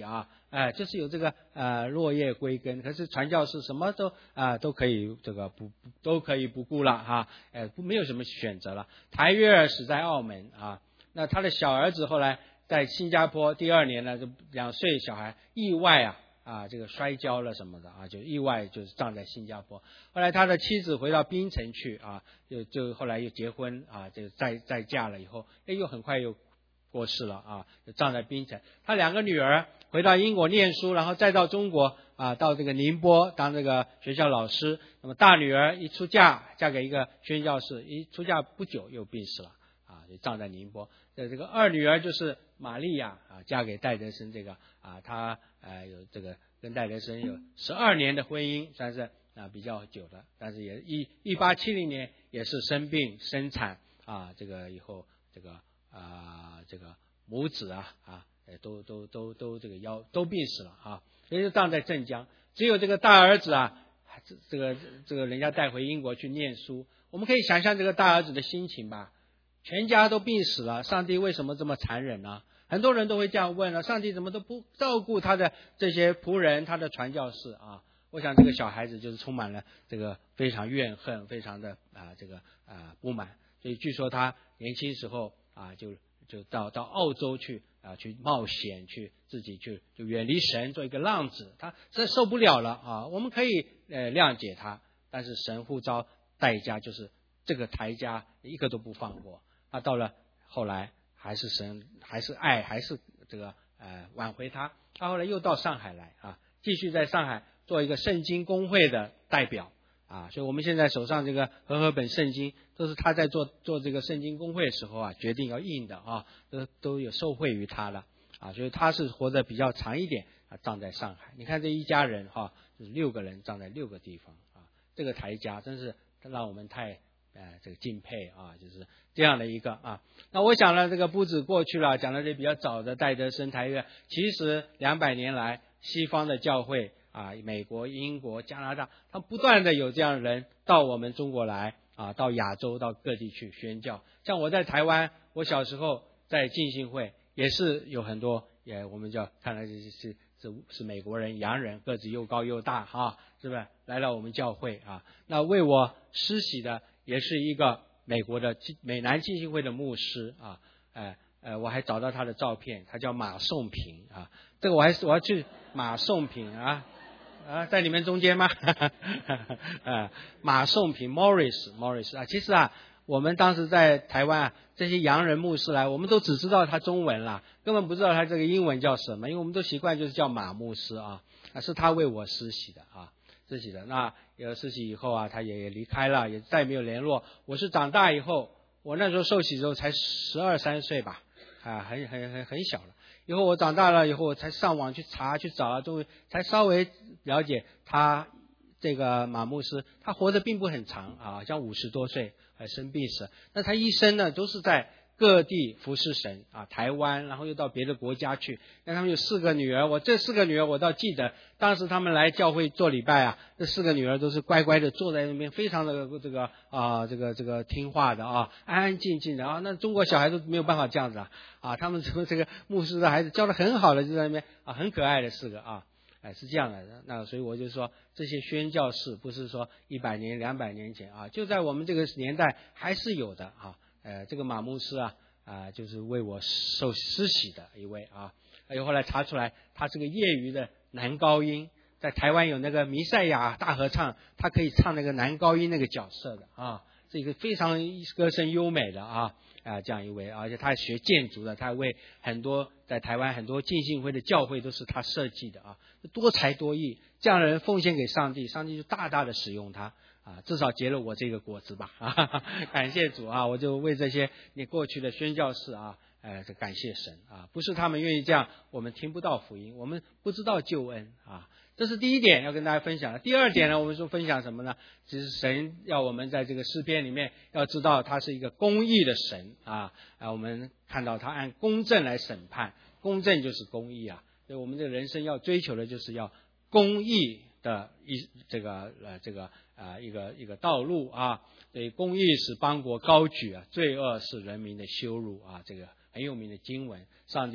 哎、呃，就是有这个呃落叶归根。可是传教士什么都啊、呃、都可以这个不都可以不顾了哈，哎、呃，不没有什么选择了。台约尔死在澳门啊，那他的小儿子后来在新加坡，第二年呢，就两岁小孩意外啊啊这个摔跤了什么的啊，就意外就是葬在新加坡。后来他的妻子回到槟城去啊，就就后来又结婚啊，就再再嫁了以后，哎又很快又过世了啊，就葬在槟城。他两个女儿回到英国念书，然后再到中国啊，到这个宁波当这个学校老师。那么大女儿一出嫁，嫁给一个宣教士，一出嫁不久又病死了啊，就葬在宁波。这这个二女儿就是玛利亚啊，嫁给戴德生这个啊，她呃有这个跟戴德生有十二年的婚姻，算是啊比较久的，但是也一一八七零年也是生病生产啊，这个以后这个。啊，这个母子啊啊，都都都都这个腰都病死了啊，所以就葬在镇江。只有这个大儿子啊，这这个这个人家带回英国去念书。我们可以想象这个大儿子的心情吧，全家都病死了，上帝为什么这么残忍呢？很多人都会这样问了，上帝怎么都不照顾他的这些仆人，他的传教士啊？我想这个小孩子就是充满了这个非常怨恨，非常的啊这个啊不满。所以据说他年轻时候啊，就就到到澳洲去啊，去冒险，去自己去就远离神，做一个浪子。他实在受不了了啊！我们可以呃谅解他，但是神呼召代价就是这个台阶一个都不放过。他到了后来还是神，还是爱，还是这个呃挽回他。他后来又到上海来啊，继续在上海做一个圣经公会的代表。啊，所以我们现在手上这个和合本圣经都是他在做做这个圣经公会的时候啊，决定要印的啊，都都有受惠于他了啊，所以他是活得比较长一点啊，葬在上海。你看这一家人哈、啊，就是六个人葬在六个地方啊，这个台家真是让我们太呃这个敬佩啊，就是这样的一个啊。那我想呢，这个不止过去了，讲的这比较早的戴德生台约，其实两百年来西方的教会。啊，美国、英国、加拿大，他不断的有这样的人到我们中国来啊，到亚洲、到各地去宣教。像我在台湾，我小时候在浸信会也是有很多，也我们叫看来是是是是美国人、洋人，个子又高又大哈，是不是来到我们教会啊？那为我施洗的也是一个美国的美南浸信会的牧师啊，哎呃，我还找到他的照片，他叫马颂平啊，这个我还是我要去马颂平啊。啊，在你们中间吗？啊，马颂平 Morris Morris 啊，其实啊，我们当时在台湾啊，这些洋人牧师来，我们都只知道他中文啦，根本不知道他这个英文叫什么，因为我们都习惯就是叫马牧师啊，啊是他为我施洗的啊，施洗的。那有施洗以后啊，他也也离开了，也再没有联络。我是长大以后，我那时候受洗的时候才十二三岁吧，啊，很很很很小了。以后我长大了以后，我才上网去查去找，终于才稍微了解他这个马牧师，他活得并不很长啊，像五十多岁还生病死。那他一生呢都是在各地服侍神啊，台湾，然后又到别的国家去。那他们有四个女儿，我这四个女儿我倒记得，当时他们来教会做礼拜啊，这四个女儿都是乖乖的坐在那边，非常的这个啊，这个这个听话的啊，安安静静的啊。那中国小孩都没有办法这样子啊，啊，他们这个这个牧师的孩子教得很好的，就在那边啊，很可爱的四个啊。哎，是这样的，那所以我就说，这些宣教士不是说一百年、两百年前啊，就在我们这个年代还是有的啊。呃，这个马牧师啊，啊、呃，就是为我受施洗的一位啊。还有后来查出来，他是个业余的男高音，在台湾有那个弥赛亚大合唱，他可以唱那个男高音那个角色的啊，是一个非常歌声优美的啊啊、呃、这样一位，而且他学建筑的，他为很多在台湾很多浸信会的教会都是他设计的啊，多才多艺，这样的人奉献给上帝，上帝就大大的使用他。啊，至少结了我这个果子吧！啊，感谢主啊！我就为这些你过去的宣教士啊，呃，感谢神啊！不是他们愿意这样，我们听不到福音，我们不知道救恩啊！这是第一点要跟大家分享的。第二点呢，我们说分享什么呢？其实神要我们在这个诗篇里面要知道，他是一个公义的神啊！啊，我们看到他按公正来审判，公正就是公义啊！所以我们这个人生要追求的就是要公义的一这个呃这个啊、呃、一个一个道路啊，所以公义使邦国高举啊，罪恶是人民的羞辱啊，这个很有名的经文，上帝不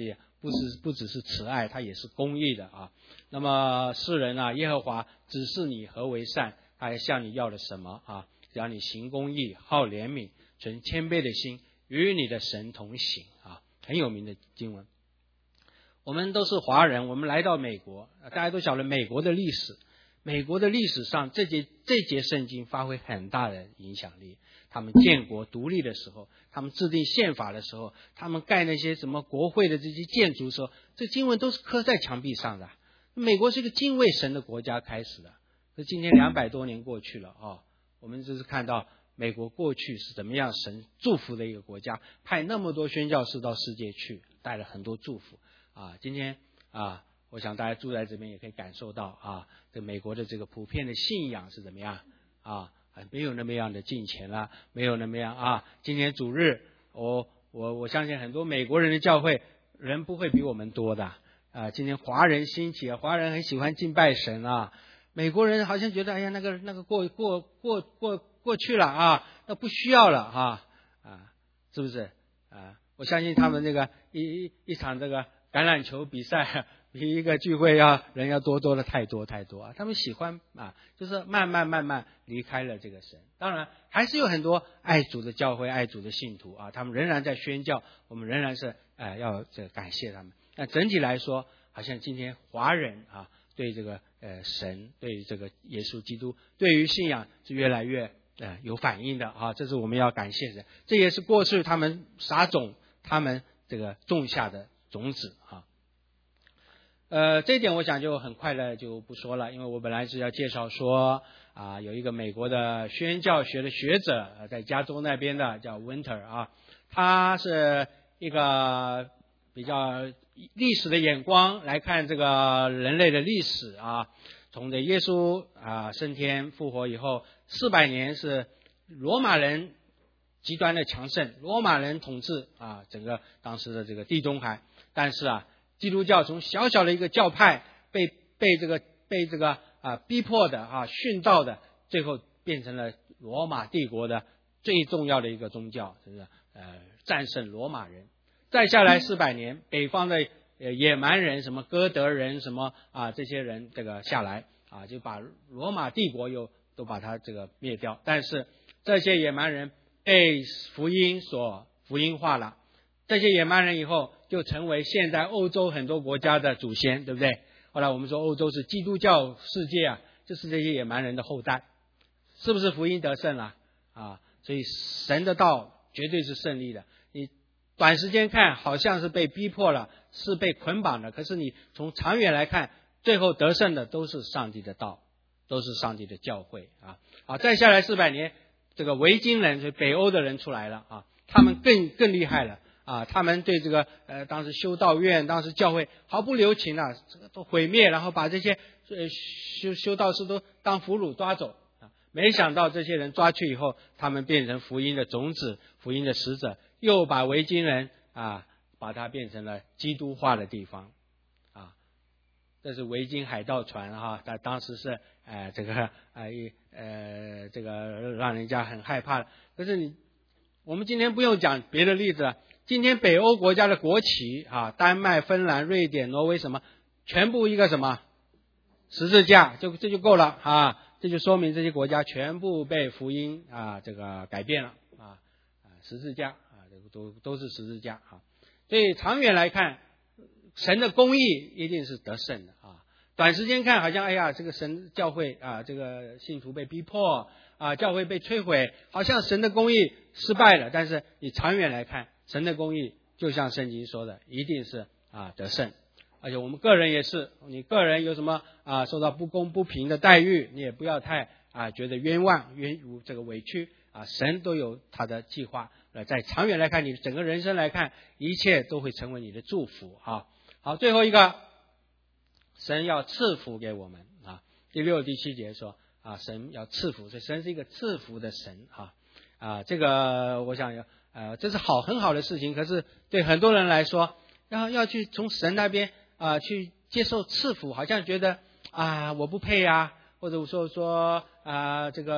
不是不只是慈爱，他也是公义的啊。那么世人啊，耶和华指示你何为善，他还向你要了什么啊？只要你行公义，好怜悯，存谦卑的心，与你的神同行啊，很有名的经文。我们都是华人，我们来到美国，大家都晓得美国的历史。美国的历史上，这节这节圣经发挥很大的影响力。他们建国独立的时候，他们制定宪法的时候，他们盖那些什么国会的这些建筑的时候，这经文都是刻在墙壁上的。美国是一个敬畏神的国家开始的。那今天两百多年过去了啊，我们就是看到美国过去是怎么样神祝福的一个国家，派那么多宣教士到世界去，带了很多祝福啊。今天啊，我想大家住在这边也可以感受到啊，这美国的这个普遍的信仰是怎么样啊，没有那么样的敬虔了，没有那么样啊。今天主日，我我我相信很多美国人的教会人不会比我们多的啊。今天华人兴起啊，华人很喜欢敬拜神啊。美国人好像觉得哎呀，那个那个过过过过过去了啊，那不需要了啊啊，是不是啊？我相信他们这个一一一场这个橄榄球比赛比一个聚会要人要多多的太多太多啊！他们喜欢啊，就是慢慢慢慢离开了这个神。当然还是有很多爱主的教会、爱主的信徒啊，他们仍然在宣教，我们仍然是哎、呃、要这感谢他们。那整体来说，好像今天华人啊，对这个呃神、对这个耶稣基督、对于信仰是越来越呃有反应的啊，这是我们要感谢的。这也是过去他们撒种、他们这个种下的种子啊。呃，这一点我想就很快的就不说了，因为我本来是要介绍说啊，有一个美国的宣教学的学者，在加州那边的叫 Winter 啊，他是一个比较历史的眼光来看这个人类的历史啊，从这耶稣啊升天复活以后，四百年是罗马人极端的强盛，罗马人统治啊整个当时的这个地中海，但是啊。基督教从小小的一个教派被被这个被这个啊逼迫的啊殉道的，最后变成了罗马帝国的最重要的一个宗教，就是呃战胜罗马人。再下来四百年，北方的呃野蛮人，什么哥德人，什么啊这些人这个下来啊，就把罗马帝国又都把它这个灭掉。但是这些野蛮人被福音所福音化了。这些野蛮人以后就成为现在欧洲很多国家的祖先，对不对？后来我们说欧洲是基督教世界啊，就是这些野蛮人的后代，是不是福音得胜了啊？所以神的道绝对是胜利的。你短时间看好像是被逼迫了，是被捆绑的，可是你从长远来看，最后得胜的都是上帝的道，都是上帝的教会啊。好，再下来四百年，这个维京人，就北欧的人出来了啊，他们更更厉害了。啊，他们对这个呃，当时修道院、当时教会毫不留情啊，这个都毁灭，然后把这些呃修修道士都当俘虏抓走啊。没想到这些人抓去以后，他们变成福音的种子、福音的使者，又把维京人啊，把它变成了基督化的地方啊。这是维京海盗船哈、啊，他当时是呃这个呃呃这个让人家很害怕。可是你我们今天不用讲别的例子了。今天北欧国家的国旗啊，丹麦、芬兰、瑞典、挪威什么，全部一个什么十字架，就这就够了啊！这就说明这些国家全部被福音啊这个改变了啊啊十字架啊，这个都都是十字架啊。所以长远来看，神的公义一定是得胜的啊。短时间看好像哎呀，这个神教会啊，这个信徒被逼迫啊，教会被摧毁，好像神的公义失败了。但是你长远来看，神的公义就像圣经说的，一定是啊得胜。而且我们个人也是，你个人有什么啊受到不公不平的待遇，你也不要太啊觉得冤枉冤这个委屈啊，神都有他的计划。呃，在长远来看，你整个人生来看，一切都会成为你的祝福啊。好，最后一个，神要赐福给我们啊。第六、第七节说啊，神要赐福，所以神是一个赐福的神啊啊，这个我想要。呃，这是好很好的事情，可是对很多人来说，要要去从神那边啊、呃、去接受赐福，好像觉得啊我不配啊，或者说说啊、呃、这个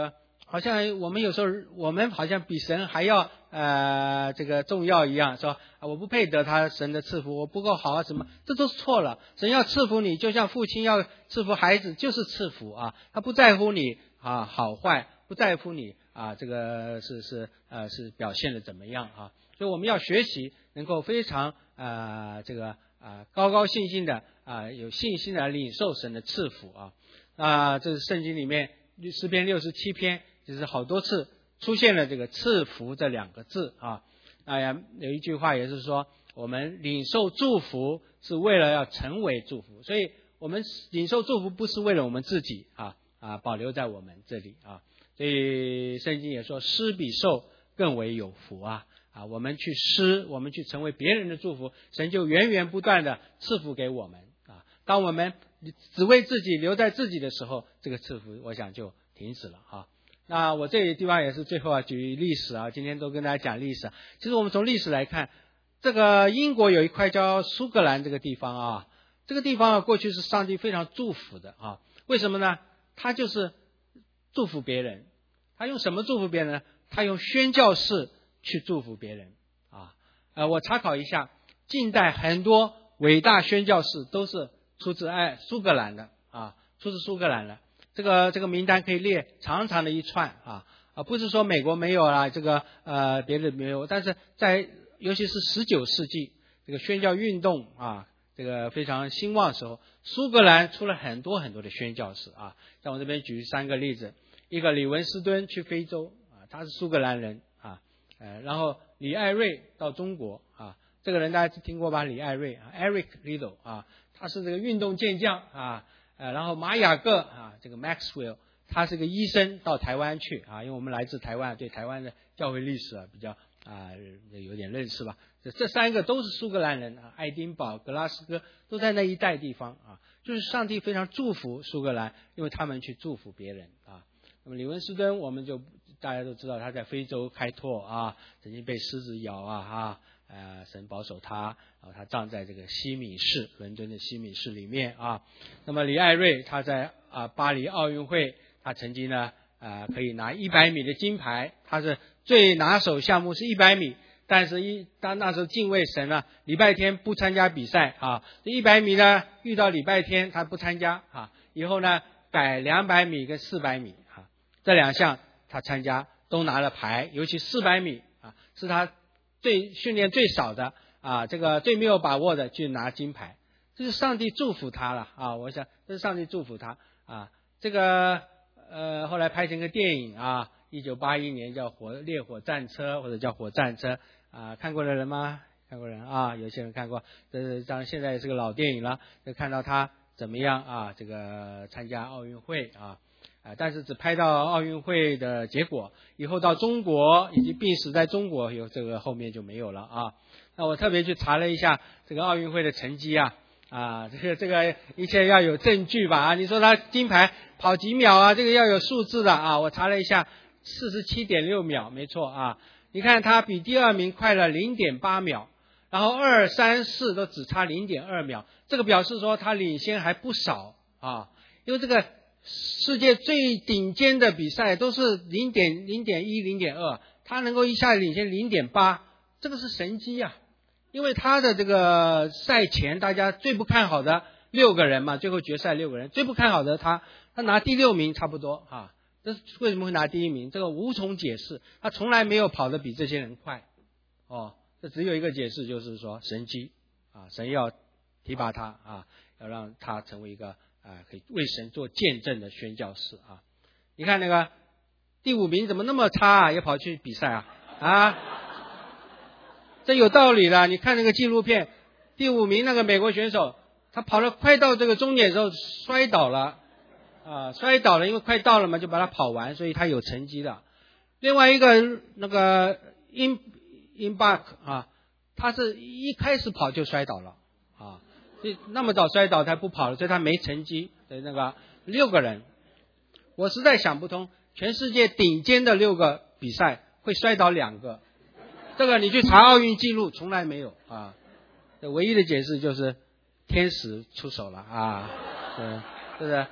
好像我们有时候我们好像比神还要呃这个重要一样，说啊我不配得他神的赐福，我不够好啊什么，这都是错了。神要赐福你，就像父亲要赐福孩子，就是赐福啊，他不在乎你啊好坏，不在乎你啊这个是是呃是表现的怎么样啊。所以我们要学习能够非常啊、呃、这个啊、呃、高高兴兴的啊、呃、有信心的领受神的赐福啊啊、呃、这是圣经里面诗篇六十七篇。就是好多次出现了这个赐福这两个字啊，哎呀，有一句话也是说，我们领受祝福是为了要成为祝福，所以我们领受祝福不是为了我们自己啊啊保留在我们这里啊，所以圣经也说施比受更为有福啊啊，我们去施，我们去成为别人的祝福，神就源源不断的赐福给我们啊。当我们只为自己留在自己的时候，这个赐福我想就停止了啊。那我这个地方也是最后啊，举历史啊，今天都跟大家讲历史。其实我们从历史来看，这个英国有一块叫苏格兰这个地方啊，这个地方啊，过去是上帝非常祝福的啊。为什么呢？他就是祝福别人，他用什么祝福别人呢？他用宣教士去祝福别人啊。呃，我查考一下，近代很多伟大宣教士都是出自爱苏格兰的啊，出自苏格兰的。这个这个名单可以列长长的一串啊啊，不是说美国没有啦，这个呃别的没有，但是在尤其是十九世纪这个宣教运动啊，这个非常兴旺的时候，苏格兰出了很多很多的宣教士啊。像我这边举三个例子，一个李文斯敦去非洲啊，他是苏格兰人啊，呃，然后李艾瑞到中国啊，这个人大家听过吧？李艾瑞啊 ，Eric Liddell 啊，他是这个运动健将啊。呃，然后马雅各啊，这个 Maxwell， 他是个医生到台湾去啊，因为我们来自台湾，对台湾的教会历史啊比较啊有点认识吧。这这三个都是苏格兰人啊，爱丁堡、格拉斯哥都在那一带地方啊，就是上帝非常祝福苏格兰，因为他们去祝福别人啊。那么李文斯敦，我们就大家都知道他在非洲开拓啊，曾经被狮子咬啊哈。呃，神保守他，然后他葬在这个西敏寺，伦敦的西敏寺里面啊。那么李艾瑞他在啊巴黎奥运会，他曾经呢啊、呃、可以拿一百米的金牌，他是最拿手项目是一百米，但是一当那时候敬畏神呢，礼拜天不参加比赛啊，这一百米呢遇到礼拜天他不参加啊，以后呢改两百米跟四百米啊，这两项他参加都拿了牌，尤其四百米啊是他最训练最少的啊，这个最没有把握的去拿金牌，这是上帝祝福他了啊！我想这是上帝祝福他啊。这个呃后来拍成个电影啊，一九八一年叫火烈火战车或者叫火战车啊，看过的人吗？看过人啊，有些人看过，这是当然现在也是个老电影了，就看到他怎么样啊，这个参加奥运会啊。啊，但是只拍到奥运会的结果，以后到中国以及病死在中国，有这个后面就没有了啊。那我特别去查了一下这个奥运会的成绩啊，啊，这个这个一切要有证据吧啊，你说他金牌跑几秒啊，这个要有数字的啊。我查了一下，四十七点六秒，没错啊。你看他比第二名快了零点八秒，然后二三四都只差零点二秒，这个表示说他领先还不少啊，因为这个。世界最顶尖的比赛都是零点零点一零点二，他能够一下领先零点八，这个是神机啊！因为他的这个赛前大家最不看好的六个人嘛，最后决赛六个人最不看好的他，他拿第六名差不多啊。这是为什么会拿第一名？这个无从解释，他从来没有跑得比这些人快哦。这只有一个解释，就是说神机啊，神要提拔他啊，要让他成为一个。啊，可以为神做见证的宣教士啊！你看那个第五名怎么那么差啊，也跑去比赛啊啊！这有道理的。你看那个纪录片，第五名那个美国选手，他跑了快到这个终点的时候摔倒了啊，摔倒了，因为快到了嘛，就把他跑完，所以他有成绩的。另外一个那个 In In Buck 啊，他是一开始跑就摔倒了啊。那么早摔倒他不跑了，所以他没成绩的那个六个人，我实在想不通，全世界顶尖的六个比赛会摔倒两个，这个你去查奥运纪录从来没有啊。唯一的解释就是天使出手了啊，是是不是？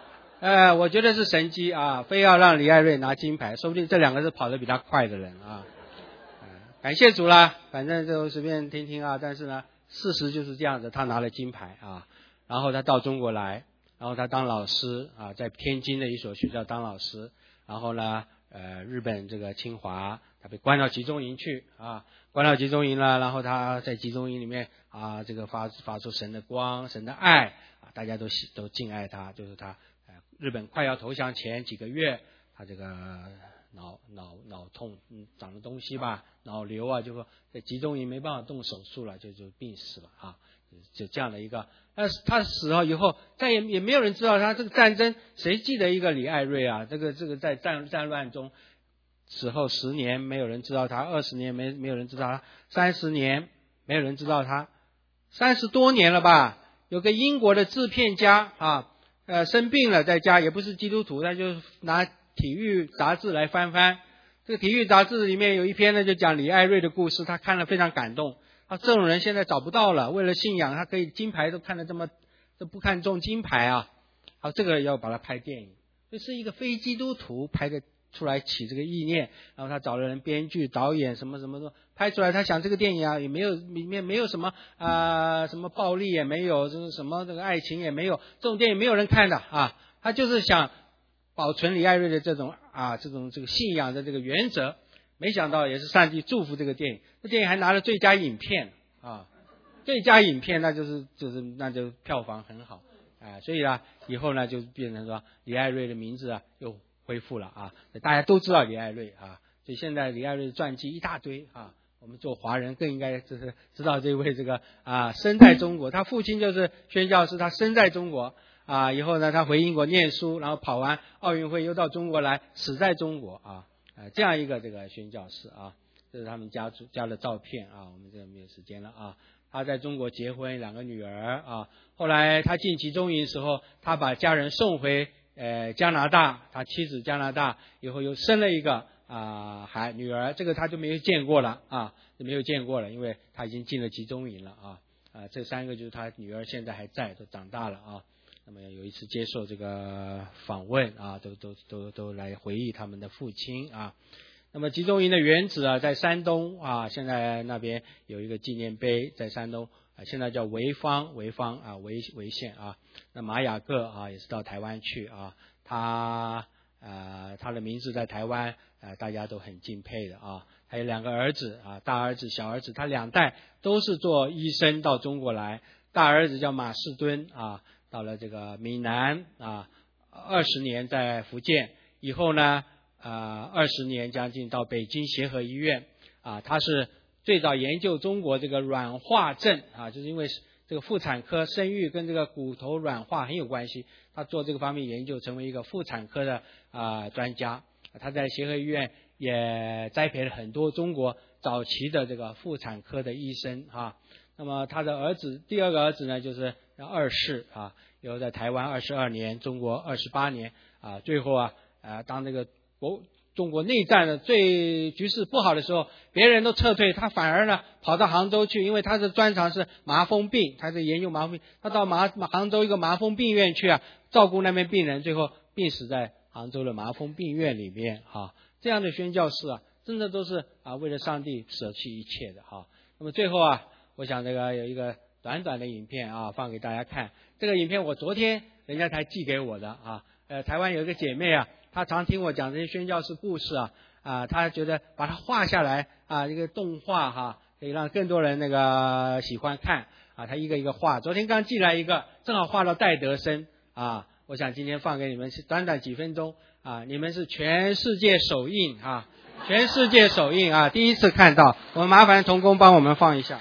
呃，我觉得是神机啊，非要让李艾瑞拿金牌，说不定这两个是跑得比他快的人啊。呃、感谢主啦，反正就随便听听啊。但是呢，事实就是这样子，他拿了金牌啊，然后他到中国来，然后他当老师啊，在天津的一所学校当老师，然后呢，呃，日本这个清华，他被关到集中营去啊，关到集中营了，然后他在集中营里面啊，这个发发出神的光，神的爱啊，大家都都敬爱他，就是他。日本快要投降前几个月，他这个脑脑脑痛，嗯，长了东西吧，脑瘤啊，就说在集中营没办法动手术了，就就病死了啊，就这样的一个。但是他死了以后，再也也没有人知道他这个战争，谁记得一个李艾瑞啊？这个这个在战战乱中死后十年没有人知道他，二十年没没有人知道他，三十年没有人知道他，三十多年了吧？有个英国的制片家啊。呃，生病了，在家也不是基督徒，他就拿体育杂志来翻翻。这个体育杂志里面有一篇呢，就讲李艾瑞的故事，他看了非常感动。他这种人现在找不到了，为了信仰，他可以金牌都看得这么都不看重金牌啊。好，这个要把它拍电影，这是一个非基督徒拍的出来起这个意念，然后他找了人编剧、导演什么什么的拍出来。他想这个电影啊，也没有里面没有什么啊、呃、什么暴力也没有，这个什么这个爱情也没有，这种电影没有人看的啊。他就是想保存李艾瑞的这种啊这种这个信仰的这个原则。没想到也是上帝祝福这个电影，这电影还拿了最佳影片啊，最佳影片那就是就是那就票房很好啊，所以啊以后呢就变成说李艾瑞的名字啊又恢复了啊，大家都知道李艾瑞啊，所以现在李艾瑞的传记一大堆啊，我们做华人更应该就是知道这位这个啊生在中国，他父亲就是宣教师，他生在中国啊，以后呢他回英国念书，然后跑完奥运会又到中国来，死在中国啊。啊，这样一个这个宣教士啊，这是他们家家的照片啊，我们这个没有时间了啊。他在中国结婚，两个女儿啊。后来他进集中营时候，他把家人送回呃加拿大，他妻子加拿大以后又生了一个啊孩女儿，这个他就没有见过了啊，就没有见过了，因为他已经进了集中营了啊啊。这三个就是他女儿现在还在，都长大了啊。那么有一次接受这个访问啊，都都都都来回忆他们的父亲啊。那么集中营的原址啊，在山东啊，现在那边有一个纪念碑，在山东啊，现在叫潍坊，潍坊啊，潍潍县啊。那马雅各啊，也是到台湾去啊，他呃他的名字在台湾呃大家都很敬佩的啊。还有两个儿子啊，大儿子、小儿子，他两代都是做医生到中国来。大儿子叫马士敦啊。到了这个闽南啊，二十年在福建，以后呢，呃，二十年将近到北京协和医院啊，他是最早研究中国这个软化症啊，就是因为这个妇产科生育跟这个骨头软化很有关系，他做这个方面研究，成为一个妇产科的啊、呃、专家。他在协和医院也栽培了很多中国早期的这个妇产科的医生啊。那么他的儿子，第二个儿子呢，就是二世啊，又在台湾二十二年，中国二十八年啊，最后啊，呃，当那个国中国内战的最局势不好的时候，别人都撤退，他反而呢跑到杭州去，因为他的专长是麻风病，他在研究麻风病，他到麻杭州一个麻风病院去啊，照顾那边病人，最后病死在杭州的麻风病院里面啊。这样的宣教士啊，真的都是啊为了上帝舍弃一切的哈、啊。那么最后啊。我想这个有一个短短的影片啊，放给大家看。这个影片我昨天人家才寄给我的啊。呃，台湾有一个姐妹啊，她常听我讲这些宣教士故事啊，啊，她觉得把它画下来啊，这个动画哈、啊，可以让更多人那个喜欢看啊。她一个一个画，昨天刚寄来一个，正好画到戴德生啊。我想今天放给你们，短短几分钟啊，你们是全世界首映啊，全世界首映啊，第一次看到，我们麻烦同工帮我们放一下。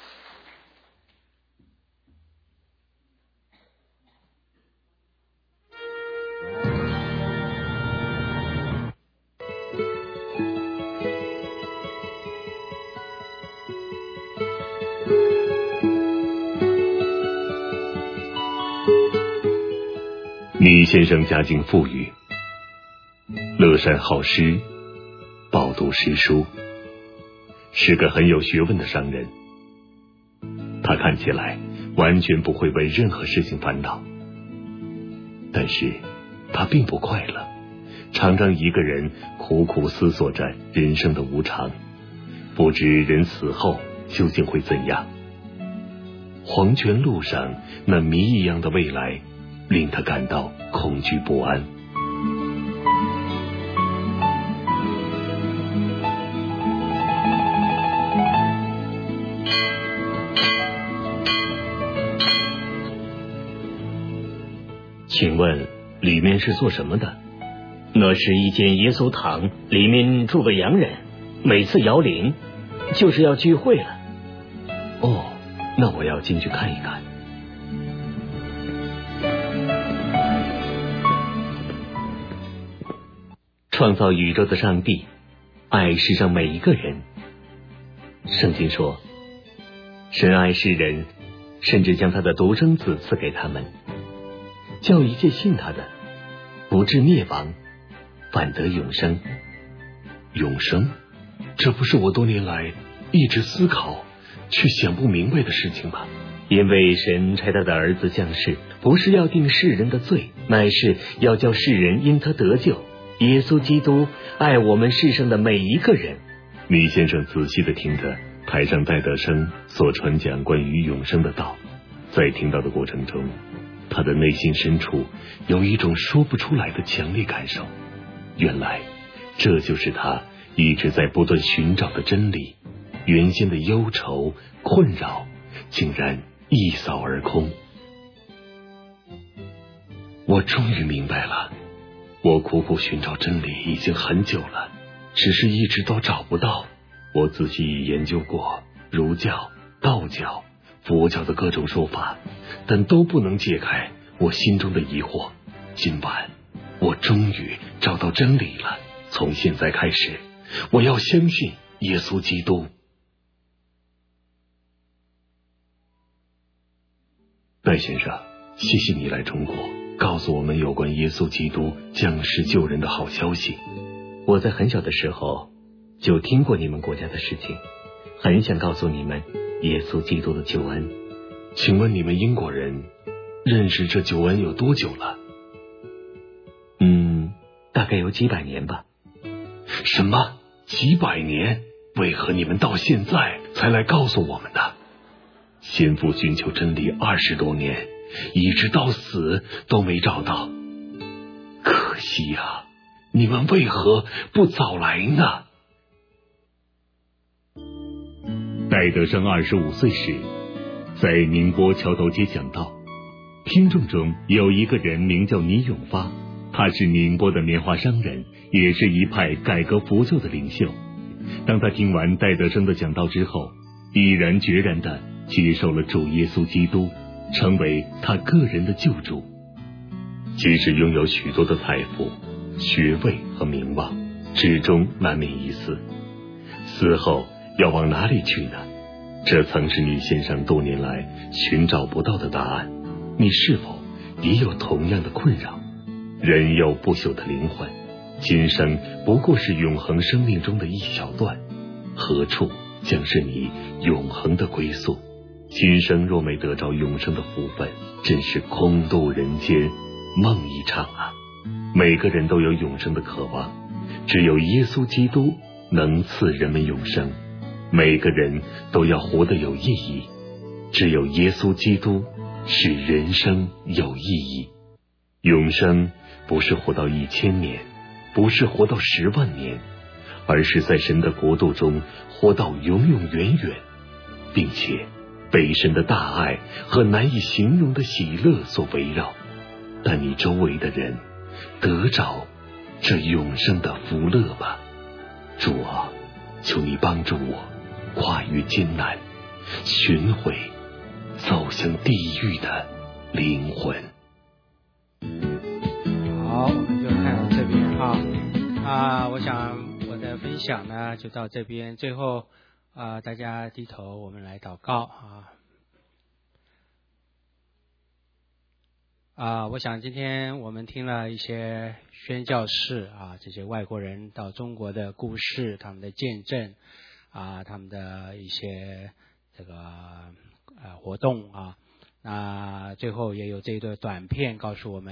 李先生家境富裕，乐善好施，饱读诗书，是个很有学问的商人。他看起来完全不会为任何事情烦恼，但是他并不快乐，常常一个人苦苦思索着人生的无常，不知人死后究竟会怎样。黄泉路上那谜一样的未来，令他感到恐惧不安。请问里面是做什么的？ 那是一间耶稣堂，里面住个洋人，每次摇铃就是要聚会了。 哦，那我要进去看一看。创造宇宙的上帝爱世上每一个人。圣经说，神爱世人，甚至将他的独生子赐给他们，叫一切信他的不至灭亡，反得永生。永生，这不是我多年来一直思考却想不明白的事情吗？因为神差他的儿子降世，不是要定世人的罪，乃是要叫世人因他得救。耶稣基督爱我们世上的每一个人。李先生仔细地听着台上戴德生所传讲关于永生的道，在听到的过程中，他的内心深处有一种说不出来的强烈感受。原来这就是他一直在不断寻找的真理，原先的忧愁困扰竟然一扫而空。我终于明白了，我苦苦寻找真理已经很久了，只是一直都找不到。我仔细研究过儒教、道教、佛教的各种说法，但都不能解开我心中的疑惑。今晚我终于找到真理了，从现在开始，我要相信耶稣基督。戴先生，谢谢你来中国，告诉我们有关耶稣基督降世救人的好消息。我在很小的时候就听过你们国家的事情，很想告诉你们耶稣基督的救恩。请问你们英国人认识这救恩有多久了？嗯，大概有几百年吧。什么？几百年？为何你们到现在才来告诉我们呢？先父寻求真理二十多年，一直到死都没找到。可惜啊，你们为何不早来呢？戴德生二十五岁时，在宁波桥头街讲道，听众中有一个人名叫倪永发，他是宁波的棉花商人，也是一派改革佛教的领袖。当他听完戴德生的讲道之后，毅然决然地接受了主耶稣基督，成为他个人的救主。即使拥有许多的财富、学位和名望，始终难免一死。死后要往哪里去呢？这曾是你先生多年来寻找不到的答案。你是否也有同样的困扰？人有不朽的灵魂，今生不过是永恒生命中的一小段，何处将是你永恒的归宿？今生若没得着永生的福分，真是空度人间，梦一场啊！每个人都有永生的渴望，只有耶稣基督能赐人们永生。每个人都要活得有意义，只有耶稣基督使人生有意义。永生不是活到一千年，不是活到十万年，而是在神的国度中活到永永远远，并且被神的大爱和难以形容的喜乐所围绕。但你周围的人得着这永生的福乐吧。主啊，求你帮助我跨越艰难，寻回走向地狱的灵魂。 好，我们就看到这边哈啊，我想我的分享呢就到这边，最后啊，大家低头，我们来祷告啊啊，我想今天我们听了一些宣教士啊，这些外国人到中国的故事，他们的见证啊，他们的一些这个呃活动啊，那最后也有这一段短片告诉我们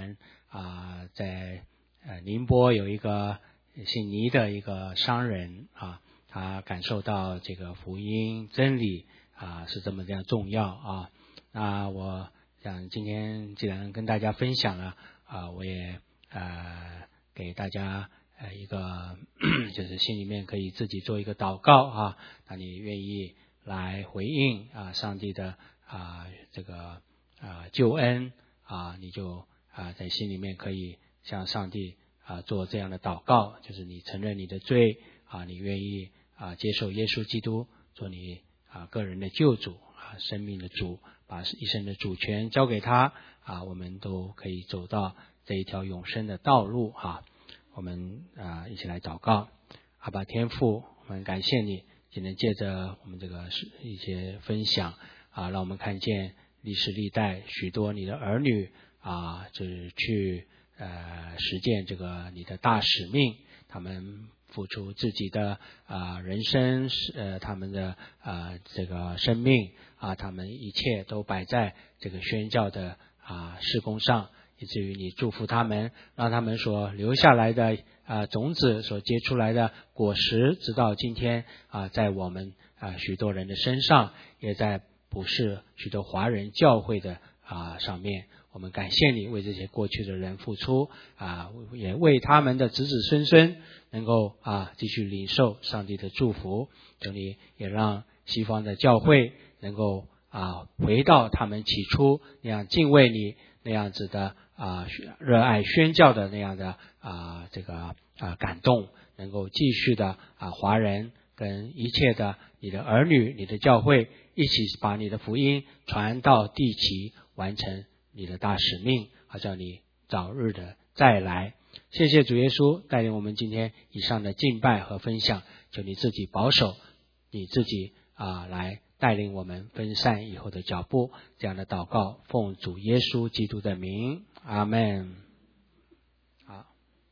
啊，在呃宁波有一个姓倪的一个商人啊，他感受到这个福音真理啊是这么这样重要啊。那我想今天既然跟大家分享了啊，我也呃给大家呃一个就是心里面可以自己做一个祷告啊，那你愿意来回应啊上帝的啊这个啊救恩啊，你就啊在心里面可以向上帝啊做这样的祷告，就是你承认你的罪啊，你愿意啊接受耶稣基督做你啊个人的救主啊，生命的主，把一生的主权交给他啊，我们都可以走到这一条永生的道路啊。我们啊一起来祷告。阿爸天父，我们感谢你今天借着我们这个一些分享啊，让我们看见历史历代许多你的儿女啊，就是去呃实践这个你的大使命，他们付出自己的啊人生，呃他们的啊这个生命啊，他们一切都摆在这个宣教的啊事工上，以至于你祝福他们，让他们所留下来的啊种子所结出来的果实，直到今天啊，在我们啊许多人的身上，也在普世许多华人教会的啊上面。我们感谢你为这些过去的人付出啊，也为他们的子子孙孙能够啊继续领受上帝的祝福。求你也让西方的教会能够啊回到他们起初那样敬畏你，那样子的啊热爱宣教的那样的啊这个啊感动，能够继续的啊华人跟一切的你的儿女、你的教会一起把你的福音传到地极，完成你的大使命，好叫你早日的再来。谢谢主耶稣带领我们今天以上的敬拜和分享，求你自己保守，你自己啊来带领我们分散以后的脚步。这样的祷告奉主耶稣基督的名，阿们。好，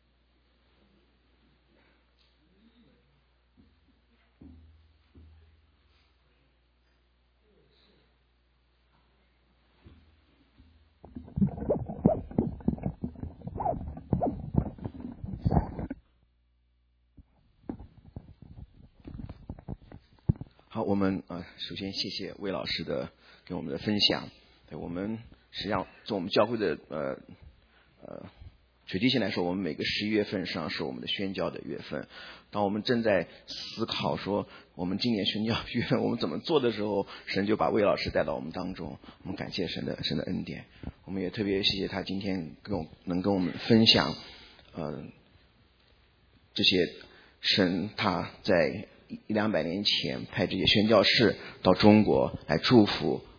好，我们呃，首先谢谢魏老师的给我们的分享。对，我们实际上从我们教会的呃呃垂直性来说，我们每个十一月份实际上是我们的宣教的月份。当我们正在思考说我们今年宣教月份我们怎么做的时候，神就把魏老师带到我们当中。我们感谢神的神的恩典，我们也特别谢谢他今天跟我能跟我们分享呃这些神他在一两百年前派这些宣教士到中国来祝福